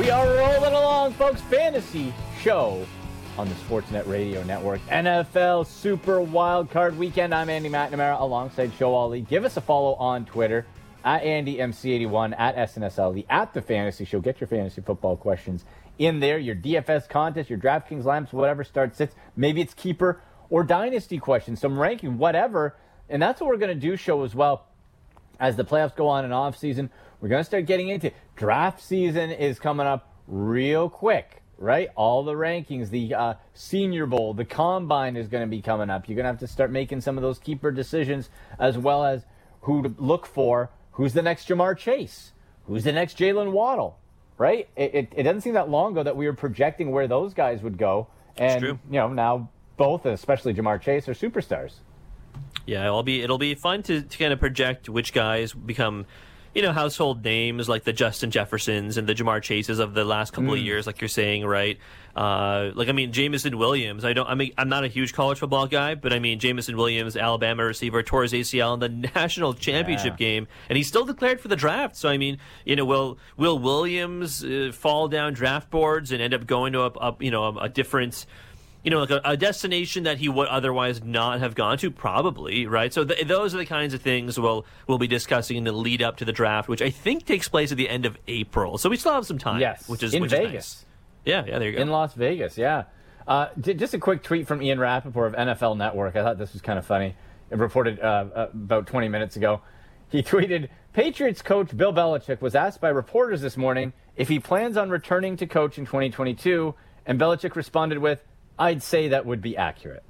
We are rolling along, folks. Fantasy show on the Sportsnet Radio Network. N F L Super Wildcard Weekend. I'm Andy McNamara alongside Show Ali. Give us a follow on Twitter at Andy M C eighty-one, at S N S L E, at The Fantasy Show. Get your fantasy football questions in there. Your D F S contest, your DraftKings lamps, whatever starts sits. Maybe it's keeper or dynasty questions, some ranking, whatever. And that's what we're going to do, Show, as well. As the playoffs go on in off season, we're going to start getting into it. Draft season is coming up real quick, right? All the rankings, the uh, Senior Bowl, the Combine is going to be coming up. You're going to have to start making some of those keeper decisions, as well as who to look for. Who's the next Jamar Chase? Who's the next Jalen Waddle? Right? It, it, it doesn't seem that long ago that we were projecting where those guys would go. And, you know, now both, especially Jamar Chase, are superstars. Yeah, it'll be it'll be fun to, to kind of project which guys become, you know, household names like the Justin Jeffersons and the Jamar Chases of the last couple mm. of years, like you're saying, right? Uh, like I mean, Jameson Williams. I don't. I mean, I'm not a huge college football guy, but I mean, Jameson Williams, Alabama receiver, tore his A C L in the national championship yeah. game, and he's still declared for the draft. So I mean, you know, will will Williams uh, fall down draft boards and end up going to a, a you know a, a different, you know, like a, a destination that he would otherwise not have gone to? Probably, right? So th- those are the kinds of things we'll we'll be discussing in the lead up to the draft, which I think takes place at the end of April. So we still have some time. Yes, which is in which Vegas. Is nice. Yeah, yeah, there you go. In Las Vegas, yeah. Uh, j- just a quick tweet from Ian Rappaport of N F L Network. I thought this was kind of funny. It reported uh, uh, about twenty minutes ago. He tweeted, Patriots coach Bill Belichick was asked by reporters this morning if he plans on returning to coach in twenty twenty-two, and Belichick responded with, I'd say that would be accurate.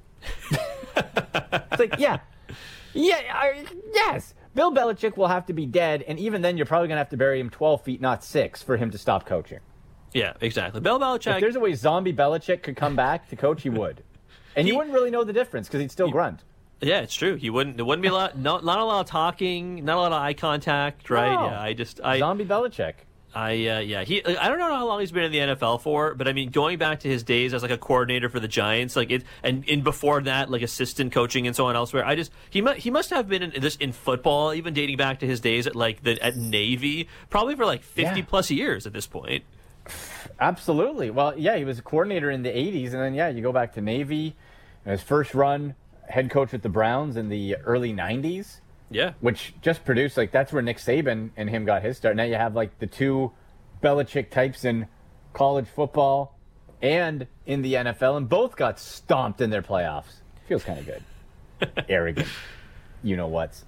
It's like, yeah. Yeah, I, yes. Bill Belichick will have to be dead, and even then you're probably going to have to bury him twelve feet, not six, for him to stop coaching. Yeah, exactly. Bill Belichick. If there's a way zombie Belichick could come back to coach, he would. And he, you wouldn't really know the difference because he'd still he, grunt. Yeah, it's true. He wouldn't. There wouldn't be a lot. Not, not a lot of talking. Not a lot of eye contact. Right? No. Yeah. I just. I, zombie Belichick. I uh, yeah. He. I don't know how long he's been in the N F L for, but I mean, going back to his days as like a coordinator for the Giants, like it, and in before that, like assistant coaching and so on elsewhere. I just he must he must have been in this in football, even dating back to his days at like the at Navy, probably for like fifty yeah. plus years at this point. Absolutely. Well, yeah, he was a coordinator in the eighties, and then, yeah, you go back to Navy, and his first run, head coach with the Browns in the early nineties. Yeah. Which just produced, like, that's where Nick Saban and him got his start. Now you have, like, the two Belichick types in college football and in the N F L, and both got stomped in their playoffs. Feels kind of good. Arrogant. You-know-whats.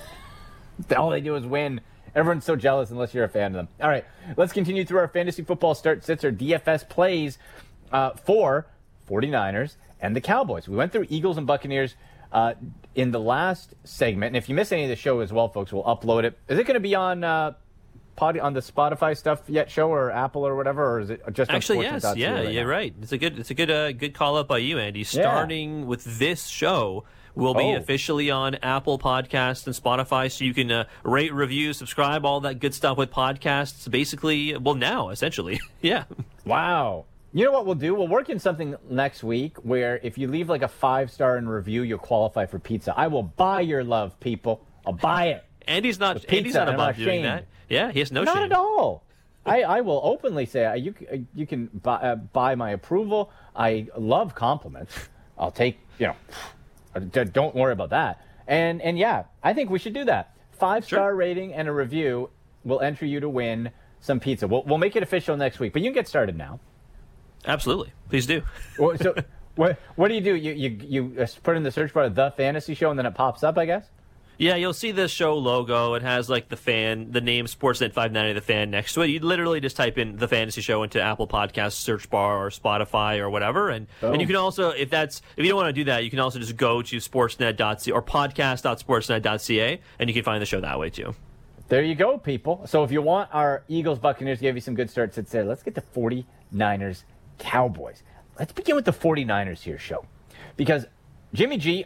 All they do is win. Everyone's so jealous unless you're a fan of them. All right, let's continue through our fantasy football start sits or D F S plays uh, for 49ers and the Cowboys. We went through Eagles and Buccaneers uh, in the last segment. And if you miss any of the show as well, folks, we'll upload it. Is it going to be on uh, pod, on the Spotify stuff yet, show, or Apple or whatever, or is it just actually on yes, yeah, right you're now? Right. It's a good, it's a good, uh, good call up by you, Andy. Starting yeah. with this show. We'll be oh. officially on Apple Podcasts and Spotify, so you can uh, rate, review, subscribe, all that good stuff with podcasts. Basically, well, now, essentially. Yeah. Wow. You know what we'll do? We'll work in something next week where if you leave like a five-star in review, you'll qualify for pizza. I will buy your love, people. I'll buy it. Andy's not, Andy's not above doing that. Yeah, he has no not shame. Not at all. I, I will openly say uh, you, uh, you can buy, uh, buy my approval. I love compliments. I'll take, you know... Don't worry about that. And and yeah, I think we should do that. Five-star sure. rating and a review will enter you to win some pizza. We'll, we'll make it official next week, but you can get started now. Absolutely. Please do. Well, so what what do you do? You, you, you put in the search bar The Fantasy Show, and then it pops up, I guess? Yeah, you'll see the show logo. It has like the fan, the name Sportsnet five ninety, the fan next to it. You literally just type in The Fantasy Show into Apple Podcasts search bar or Spotify or whatever. And Boom. and you can also, if that's if you don't want to do that, you can also just go to sportsnet dot c a or podcast dot sportsnet dot c a and you can find the show that way too. There you go, people. So if you want our Eagles Buccaneers to give you some good starts, it's there. Let's get the 49ers Cowboys. Let's begin with the 49ers here, show. Because Jimmy G,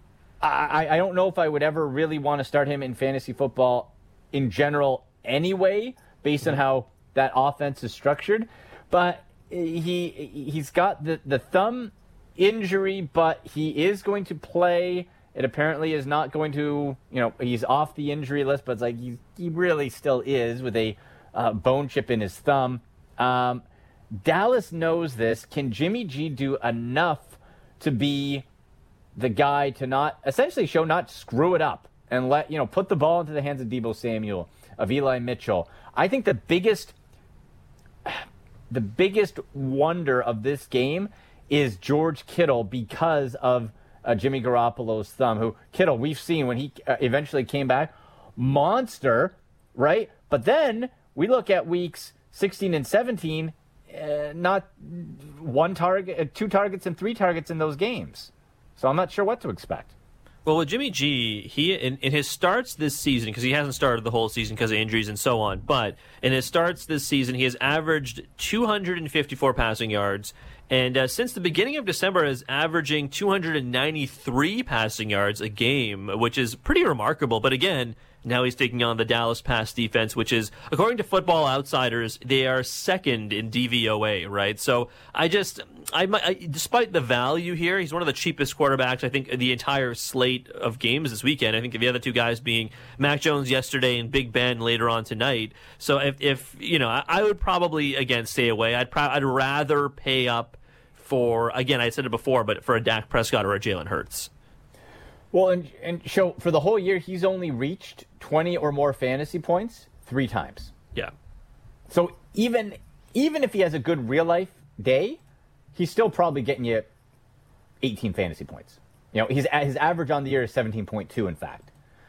I, I don't know if I would ever really want to start him in fantasy football in general anyway, based on how that offense is structured. But he, he's got the, the thumb injury, but he is going to play. It apparently is not going to, you know, he's off the injury list, but it's like he, he really still is with a uh, bone chip in his thumb. Um, Dallas knows this. Can Jimmy G do enough to be the guy to not essentially show not screw it up and let, you know, put the ball into the hands of Deebo Samuel, of Eli Mitchell? I think the biggest the biggest wonder of this game is George Kittle because of uh, Jimmy Garoppolo's thumb, who Kittle, we've seen when he uh, eventually came back, monster, right? But then we look at weeks sixteen and seventeen, uh, not one target, uh, two targets and three targets in those games. So I'm not sure what to expect. Well, with Jimmy G, he in, in his starts this season, because he hasn't started the whole season because of injuries and so on, but in his starts this season, he has averaged two hundred fifty-four passing yards, and uh, since the beginning of December is averaging two hundred ninety-three passing yards a game, which is pretty remarkable. But again, now he's taking on the Dallas pass defense, which is, according to Football Outsiders, they are second in D V O A, right? So I just, I, I despite the value here, he's one of the cheapest quarterbacks, I think, the entire slate of games this weekend. I think the other two guys being Mac Jones yesterday and Big Ben later on tonight. So if, if you know, I, I would probably, again, stay away. I'd, pro- I'd rather pay up for, again, I said it before, but for a Dak Prescott or a Jalen Hurts. Well, and, and show for the whole year, he's only reached twenty or more fantasy points three times. Yeah. So even even if he has a good real life day, he's still probably getting you eighteen fantasy points. You know, his his average on the year is seventeen point two, in fact.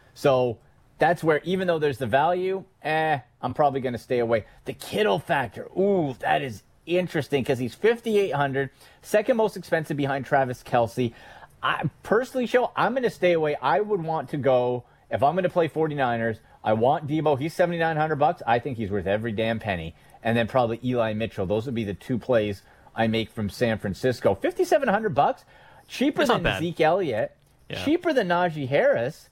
So that's where, even though there's the value, eh, I'm probably going to stay away. The Kittle factor, ooh, that is interesting because he's fifty-eight hundred, second most expensive behind Travis Kelce. I personally, show I'm going to stay away. I would want to go, if I'm going to play 49ers, I want Deebo. He's seventy-nine hundred bucks. I think he's worth every damn penny. And then probably Eli Mitchell. Those would be the two plays I make from San Francisco. fifty-seven hundred bucks, cheaper That's than Zeke Elliott, yeah. cheaper than Najee Harris.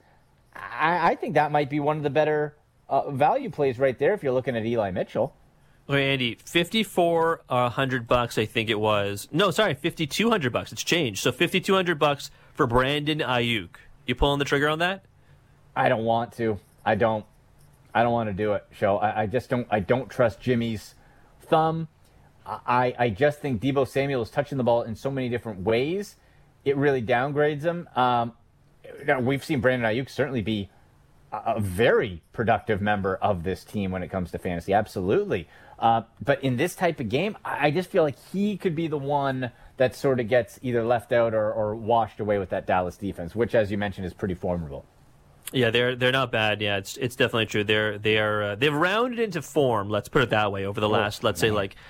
I, I think that might be one of the better uh, value plays right there if you're looking at Eli Mitchell. Okay, Andy, fifty-four hundred bucks, I think it was. No, sorry, fifty-two hundred bucks. It's changed. So fifty-two hundred bucks for Brandon Ayuk. You pulling the trigger on that? I don't want to. I don't. I don't want to do it, Show. I, I just don't. I don't trust Jimmy's thumb. I I just think Deebo Samuel is touching the ball in so many different ways. It really downgrades him. Um, we've seen Brandon Ayuk certainly be a very productive member of this team when it comes to fantasy. Absolutely. Uh, but in this type of game, I just feel like he could be the one that sort of gets either left out or, or washed away with that Dallas defense, which, as you mentioned, is pretty formidable. Yeah, they're they're not bad. Yeah, it's it's definitely true. They're they are uh, they've rounded into form. Let's put it that way. Over the last, oh, let's man. say, like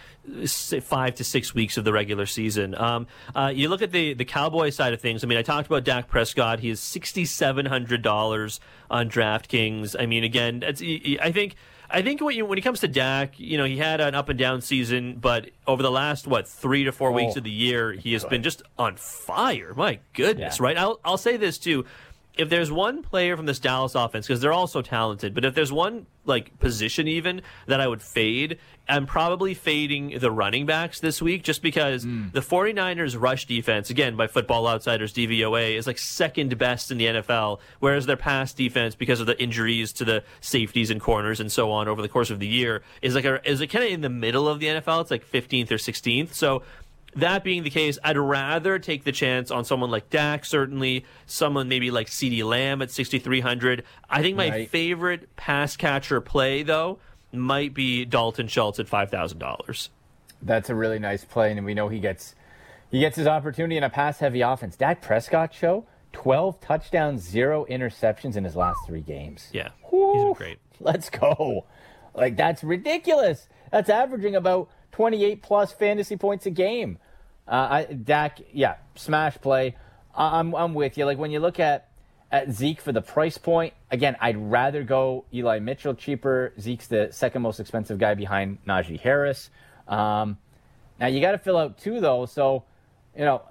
five to six weeks of the regular season. Um, uh, you look at the the Cowboys side of things. I mean, I talked about Dak Prescott. He is sixty seven hundred dollars on DraftKings. I mean, again, it's, I think. I think when, you, when it comes to Dak, you know, he had an up and down season, but over the last, what, three to four oh, weeks of the year, he has good. been just on fire. My goodness, yeah. right? I'll, I'll say this, too. If there's one player from this Dallas offense, because they're all so talented, but if there's one, like, position even that I would fade, I'm probably fading the running backs this week just because mm. the 49ers rush defense, again, by Football Outsiders D V O A, is like second best in the N F L, whereas their pass defense, because of the injuries to the safeties and corners and so on over the course of the year, is like a, is like kind of in the middle of the N F L. It's like fifteenth or sixteenth. So that being the case, I'd rather take the chance on someone like Dak, certainly, someone maybe like CeeDee Lamb at sixty-three hundred. I think my right. favorite pass catcher play, though, might be Dalton Schultz at five thousand dollars. That's a really nice play, and we know he gets he gets his opportunity in a pass-heavy offense. Dak Prescott, Show, twelve touchdowns, zero interceptions in his last three games. Yeah, Woo, he's been great. Let's go. Like, that's ridiculous. That's averaging about twenty-eight plus fantasy points a game. Uh, I, Dak, yeah, smash play. I'm I'm with you. Like, when you look at, at Zeke for the price point, again, I'd rather go Eli Mitchell cheaper. Zeke's the second most expensive guy behind Najee Harris. Um, now, you got to fill out two, though. So, you know,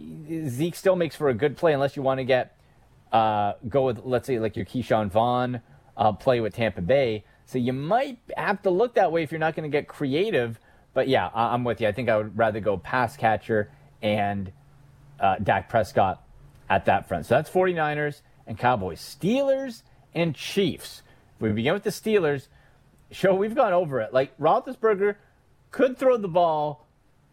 Zeke still makes for a good play unless you want to get, uh, go with, let's say, like your Keyshawn Vaughn uh, play with Tampa Bay. So you might have to look that way if you're not going to get creative. But, yeah, I'm with you. I think I would rather go pass catcher and uh, Dak Prescott at that front. So that's 49ers and Cowboys. Steelers and Chiefs. If we begin with the Steelers, Show, we've gone over it. Like, Roethlisberger, could throw the ball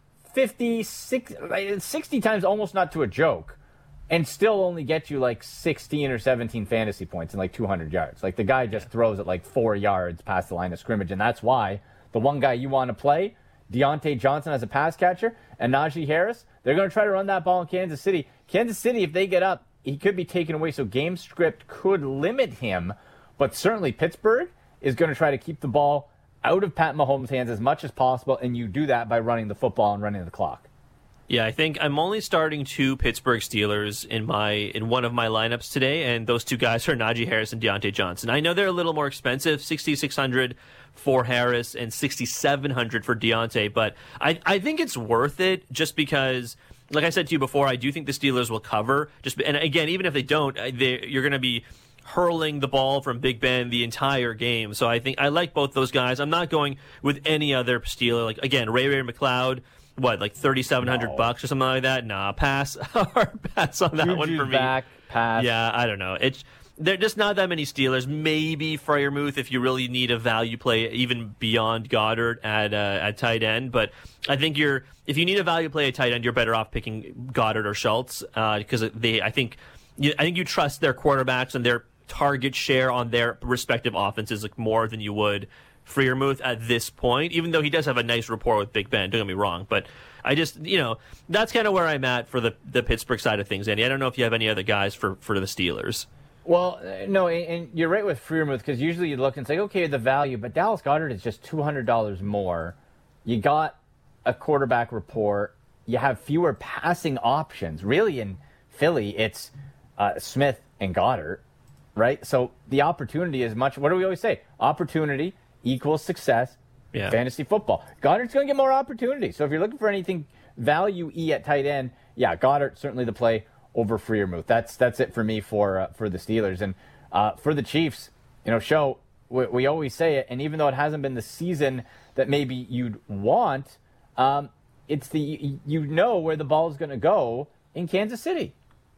fifty, sixty, sixty times, almost not to a joke, and still only get you like sixteen or seventeen fantasy points and like two hundred yards. Like the guy just throws it like four yards past the line of scrimmage, and that's why the one guy you want to play, Deontay Johnson as a pass catcher, and Najee Harris, they're going to try to run that ball in Kansas City. Kansas City, if they get up, he could be taken away, so game script could limit him, but certainly Pittsburgh is going to try to keep the ball out of Pat Mahomes' hands as much as possible, and you do that by running the football and running the clock. Yeah, I think I'm only starting two Pittsburgh Steelers in my in one of my lineups today, and those two guys are Najee Harris and Deontay Johnson. I know they're a little more expensive, sixty-six hundred dollars for Harris and sixty-seven hundred dollars for Deontay, but I, I think it's worth it just because, like I said to you before, I do think the Steelers will cover. Just and again, even if they don't, they, you're going to be hurling the ball from Big Ben the entire game. So I think I like both those guys. I'm not going with any other Steeler. Like again, Ray Ray McLeod. What, like thirty-seven hundred no. bucks or something like that? Nah, pass. pass on that Juju's one for me. Back, pass. Yeah, I don't know. It's There just not that many Steelers. Maybe Freiermuth if you really need a value play, even beyond Goddard at uh, at tight end. But I think you're if you need a value play at tight end, you're better off picking Goddard or Schultz because uh, they. I think you, I think you trust their quarterbacks and their target share on their respective offenses like more than you would Freiermuth at this point, even though he does have a nice rapport with Big Ben, don't get me wrong, but I just, you know, that's kind of where I'm at for the, the Pittsburgh side of things, Andy. I don't know if you have any other guys for, for the Steelers. Well, no, and you're right with Freiermuth, because usually you look and say, okay, the value, but Dallas Goedert is just two hundred dollars more. You got a quarterback rapport. You have fewer passing options. Really, in Philly, it's uh, Smith and Goddard, right? So the opportunity is much, what do we always say? Opportunity equals success, yeah. Fantasy football. Goddard's going to get more opportunity. So if you're looking for anything value-y at tight end, yeah, Goddard certainly the play over Freiermuth. That's that's it for me for uh, for the Steelers. And uh, for the Chiefs, you know, show, we, we always say it, and even though it hasn't been the season that maybe you'd want, um, it's the you know where the ball is going to go in Kansas City.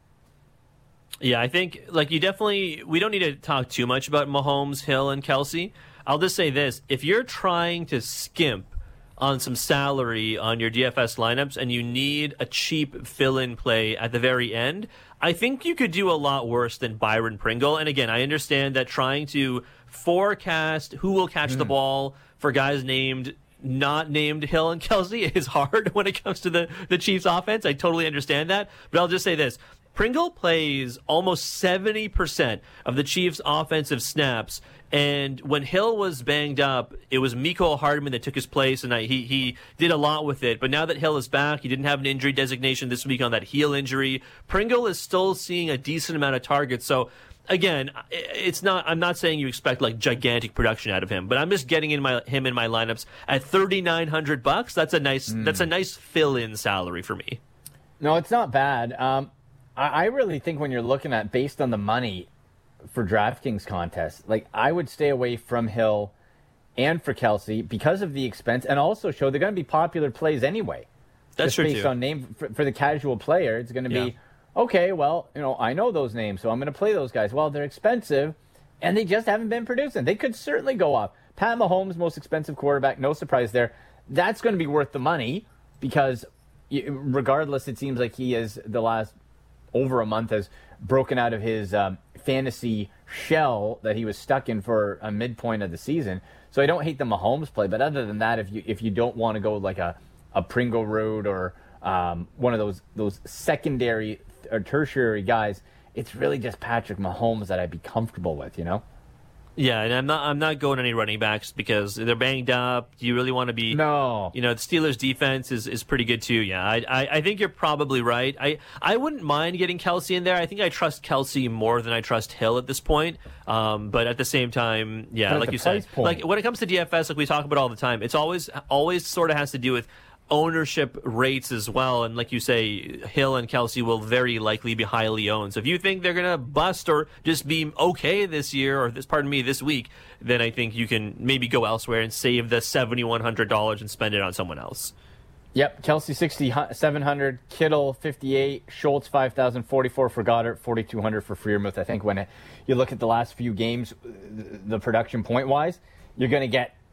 Yeah, I think, like, you definitely, we don't need to talk too much about Mahomes, Hill, and Kelsey. I'll just say this. If you're trying to skimp on some salary on your D F S lineups and you need a cheap fill-in play at the very end, I think you could do a lot worse than Byron Pringle. And again, I understand that trying to forecast who will catch mm. the ball for guys named not named Hill and Kelsey is hard when it comes to the, the Chiefs offense. I totally understand that. But I'll just say this. Pringle plays almost seventy percent of the Chiefs' offensive snaps, and when Hill was banged up, it was Mecole Hardman that took his place, and I, he he did a lot with it. But now that Hill is back, he didn't have an injury designation this week on that heel injury. Pringle is still seeing a decent amount of targets. So again, it's not. I'm not saying you expect like gigantic production out of him, but I'm just getting in my him in my lineups at thirty-nine hundred bucks. That's a nice. Mm. That's a nice fill-in salary for me. No, it's not bad. Um, I really think when you're looking at based on the money for DraftKings contests, like I would stay away from Hill and for Kelsey because of the expense, and also show they're going to be popular plays anyway. That's Just true based too. on name for, for the casual player, it's going to be yeah. okay. Well, you know, I know those names, so I'm going to play those guys. Well, they're expensive, and they just haven't been producing. They could certainly go off. Pat Mahomes, most expensive quarterback, no surprise there. That's going to be worth the money because, regardless, it seems like he is the last. Over a month has broken out of his um, fantasy shell that he was stuck in for a midpoint of the season. So I don't hate the Mahomes play, but other than that, if you if you don't want to go like a, a Pringle route or um, one of those those secondary or tertiary guys, it's really just Patrick Mahomes that I'd be comfortable with, you know? Yeah, and I'm not I'm not going any running backs because they're banged up. Do you really want to be? No. You know, the Steelers' defense is, is pretty good too. Yeah, I, I I think you're probably right. I I wouldn't mind getting Kelsey in there. I think I trust Kelsey more than I trust Hill at this point. Um, but at the same time, yeah, like you said, point. like when it comes to D F S, like we talk about all the time, it's always always sort of has to do with ownership rates as well, and like you say, Hill and Kelsey will very likely be highly owned. So if you think they're going to bust or just be okay this year, or this, pardon me, this week, then I think you can maybe go elsewhere and save the seventy-one hundred dollars and spend it on someone else. Yep, Kelsey sixty-seven hundred, Kittle fifty-eight, Schultz five thousand, forty-four for Goddard, forty-two hundred for Freiermuth. I think when you look at the last few games, the production point-wise, you're going to get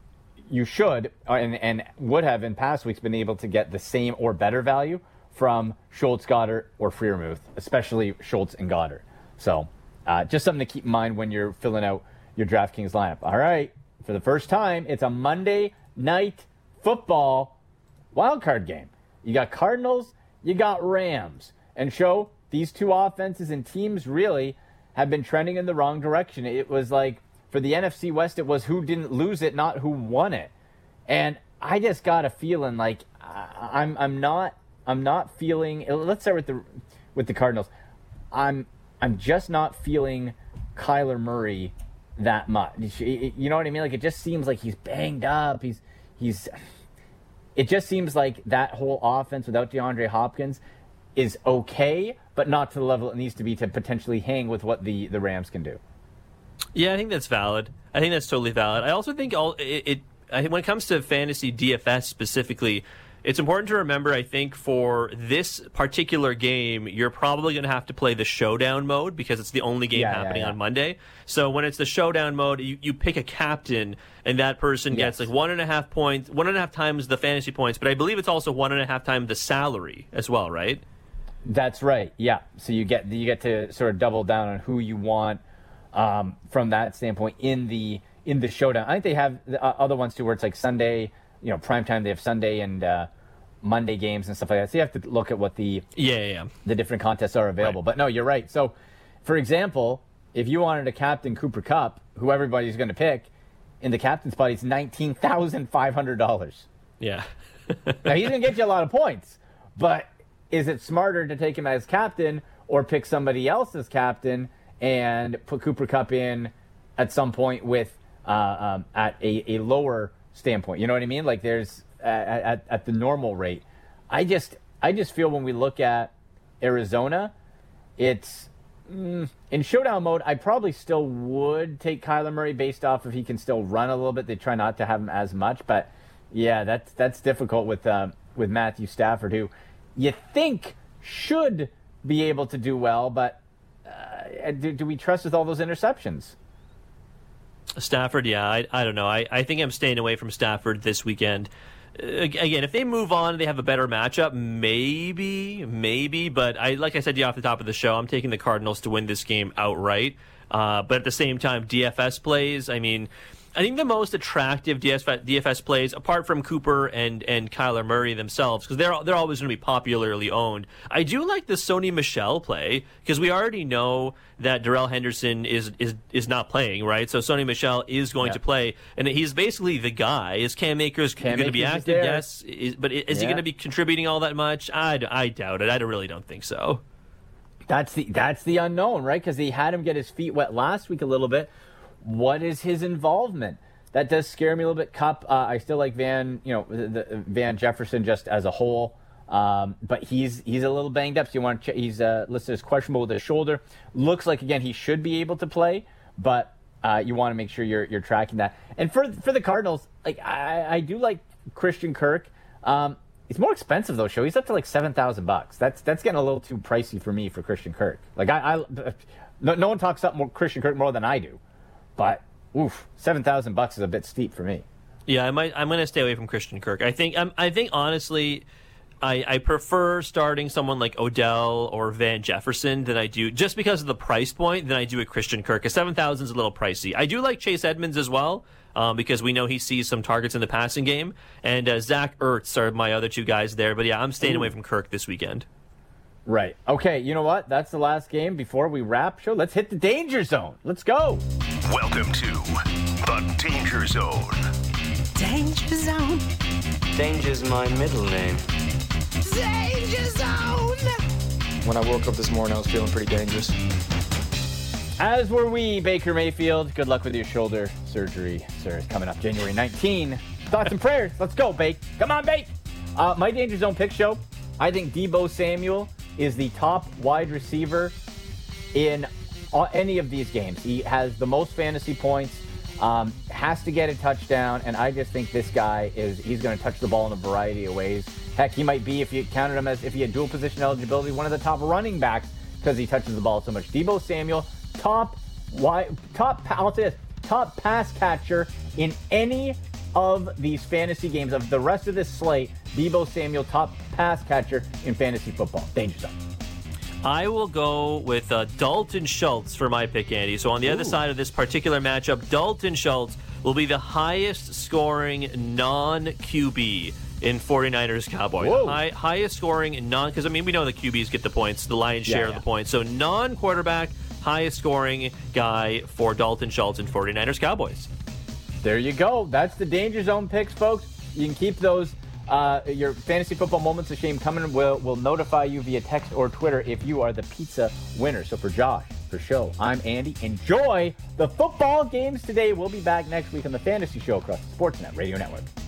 you should uh, and, and would have in past weeks been able to get the same or better value from Schultz, Goddard, or Freiermuth, especially Schultz and Goddard. So uh, just something to keep in mind when you're filling out your DraftKings lineup. All right, for the first time, it's a Monday night football wildcard game. You got Cardinals, you got Rams. And show these two offenses and teams really have been trending in the wrong direction. It was like, for the N F C West, it was who didn't lose it, not who won it. And I just got a feeling like I, I'm I'm not I'm not feeling. Let's start with the with the Cardinals. I'm I'm just not feeling Kyler Murray that much. You know what I mean? Like, it just seems like he's banged up. He's he's. It just seems like that whole offense without DeAndre Hopkins is okay, but not to the level it needs to be to potentially hang with what the, the Rams can do. Yeah, I think that's valid. I think that's totally valid. I also think all it, it I, when it comes to fantasy D F S specifically, it's important to remember, I think, for this particular game, you're probably going to have to play the showdown mode because it's the only game yeah, happening yeah, yeah. on Monday. So when it's the showdown mode, you, you pick a captain, and that person yes. gets like one and a half points, one and a half times the fantasy points, but I believe it's also one and a half times the salary as well, right? That's right. Yeah. So you get you get to sort of double down on who you want um, from that standpoint in the in the showdown. I think they have the uh, other ones too, where it's like Sunday, you know, prime time. They have Sunday and uh, Monday games and stuff like that. So you have to look at what the yeah, yeah, yeah. the different contests are available. Right. But no, you're right. So, for example, if you wanted to captain Cooper Kupp, who everybody's going to pick, in the captain spot, he's nineteen thousand five hundred dollars. Yeah. Now he's going to get you a lot of points, but is it smarter to take him as captain or pick somebody else as captain and put Cooper Kupp in at some point with uh, um, at a, a lower standpoint? You know what I mean? Like there's at, at, at the normal rate. I just I just feel when we look at Arizona, it's mm, in showdown mode. I probably still would take Kyler Murray based off if he can still run a little bit. They try not to have him as much, but yeah, that's that's difficult with uh, with Matthew Stafford, who you think should be able to do well, but uh, do, do we trust with all those interceptions? Stafford, yeah, I, I don't know. I, I think I'm staying away from Stafford this weekend. Uh, again, if they move on, they have a better matchup, maybe, maybe. But I, like I said to you off the top of the show, I'm taking the Cardinals to win this game outright. Uh, but at the same time, D F S plays, I mean, I think the most attractive D F S, D F S plays, apart from Cooper and, and Kyler Murray themselves, because they're they're always going to be popularly owned. I do like the Sony Michel play because we already know that Darrell Henderson is is is not playing, right? So Sony Michel is going yeah. to play, and he's basically the guy. Is Cam Akers going to be active? Yes, is, but is yeah. he going to be contributing all that much? I, I doubt it. I really don't think so. That's the that's the unknown, right? Because he had him get his feet wet last week a little bit. What is his involvement? That does scare me a little bit. Kupp, uh, I still like Van, you know, the, the Van Jefferson just as a whole, um, but he's he's a little banged up. So you want to check, he's uh, listed as questionable with his shoulder. Looks like again he should be able to play, but uh, you want to make sure you're you're tracking that. And for for the Cardinals, like I, I do like Christian Kirk. Um, it's more expensive though. Show he's up to like seven thousand bucks. That's that's getting a little too pricey for me for Christian Kirk. Like I, I no, no one talks up more Christian Kirk more than I do. But oof, seven thousand bucks is a bit steep for me. Yeah, I might. I'm going to stay away from Christian Kirk. I think. I'm, I think honestly, I, I prefer starting someone like Odell or Van Jefferson than I do just because of the price point than I do a Christian Kirk. Because seven thousand is a little pricey. I do like Chase Edmonds as well um, because we know he sees some targets in the passing game, and uh, Zach Ertz are my other two guys there. But yeah, I'm staying Ooh. away from Kirk this weekend. Right. Okay, you know what? That's the last game before we wrap. Show. Let's hit the danger zone. Let's go. Welcome to the Danger Zone. Danger Zone? Danger's my middle name. Danger Zone! When I woke up this morning, I was feeling pretty dangerous. As were we, Baker Mayfield. Good luck with your shoulder surgery, sir. It's coming up January nineteenth. Thoughts and prayers. Let's go, Bake. Come on, Bake. Uh, my Danger Zone pick show. I think Deebo Samuel is the top wide receiver in any of these games. He has the most fantasy points, um, has to get a touchdown, and I just think this guy is, he's going to touch the ball in a variety of ways. Heck, he might be, if you counted him as, if he had dual position eligibility, one of the top running backs because he touches the ball so much. Deebo Samuel, top wide, top, I'll say this, top pass catcher in any of these fantasy games, of the rest of this slate, Deebo Samuel, top pass catcher in fantasy football. Danger zone. I will go with uh, Dalton Schultz for my pick, Andy. So on the Ooh. other side of this particular matchup, Dalton Schultz will be the highest scoring non-Q B in 49ers Cowboys. High, highest scoring non, because I mean we know the Q Bs get the points, the lion's share yeah, yeah. of the points. So non-quarterback, highest scoring guy for Dalton Schultz in 49ers Cowboys. There you go. That's the Danger Zone picks, folks. You can keep those. Uh, your fantasy football moments of shame coming. We'll, we'll notify you via text or Twitter if you are the pizza winner. So for Josh, for Show, I'm Andy. Enjoy the football games today. We'll be back next week on the Fantasy Show across the Sportsnet Radio Network.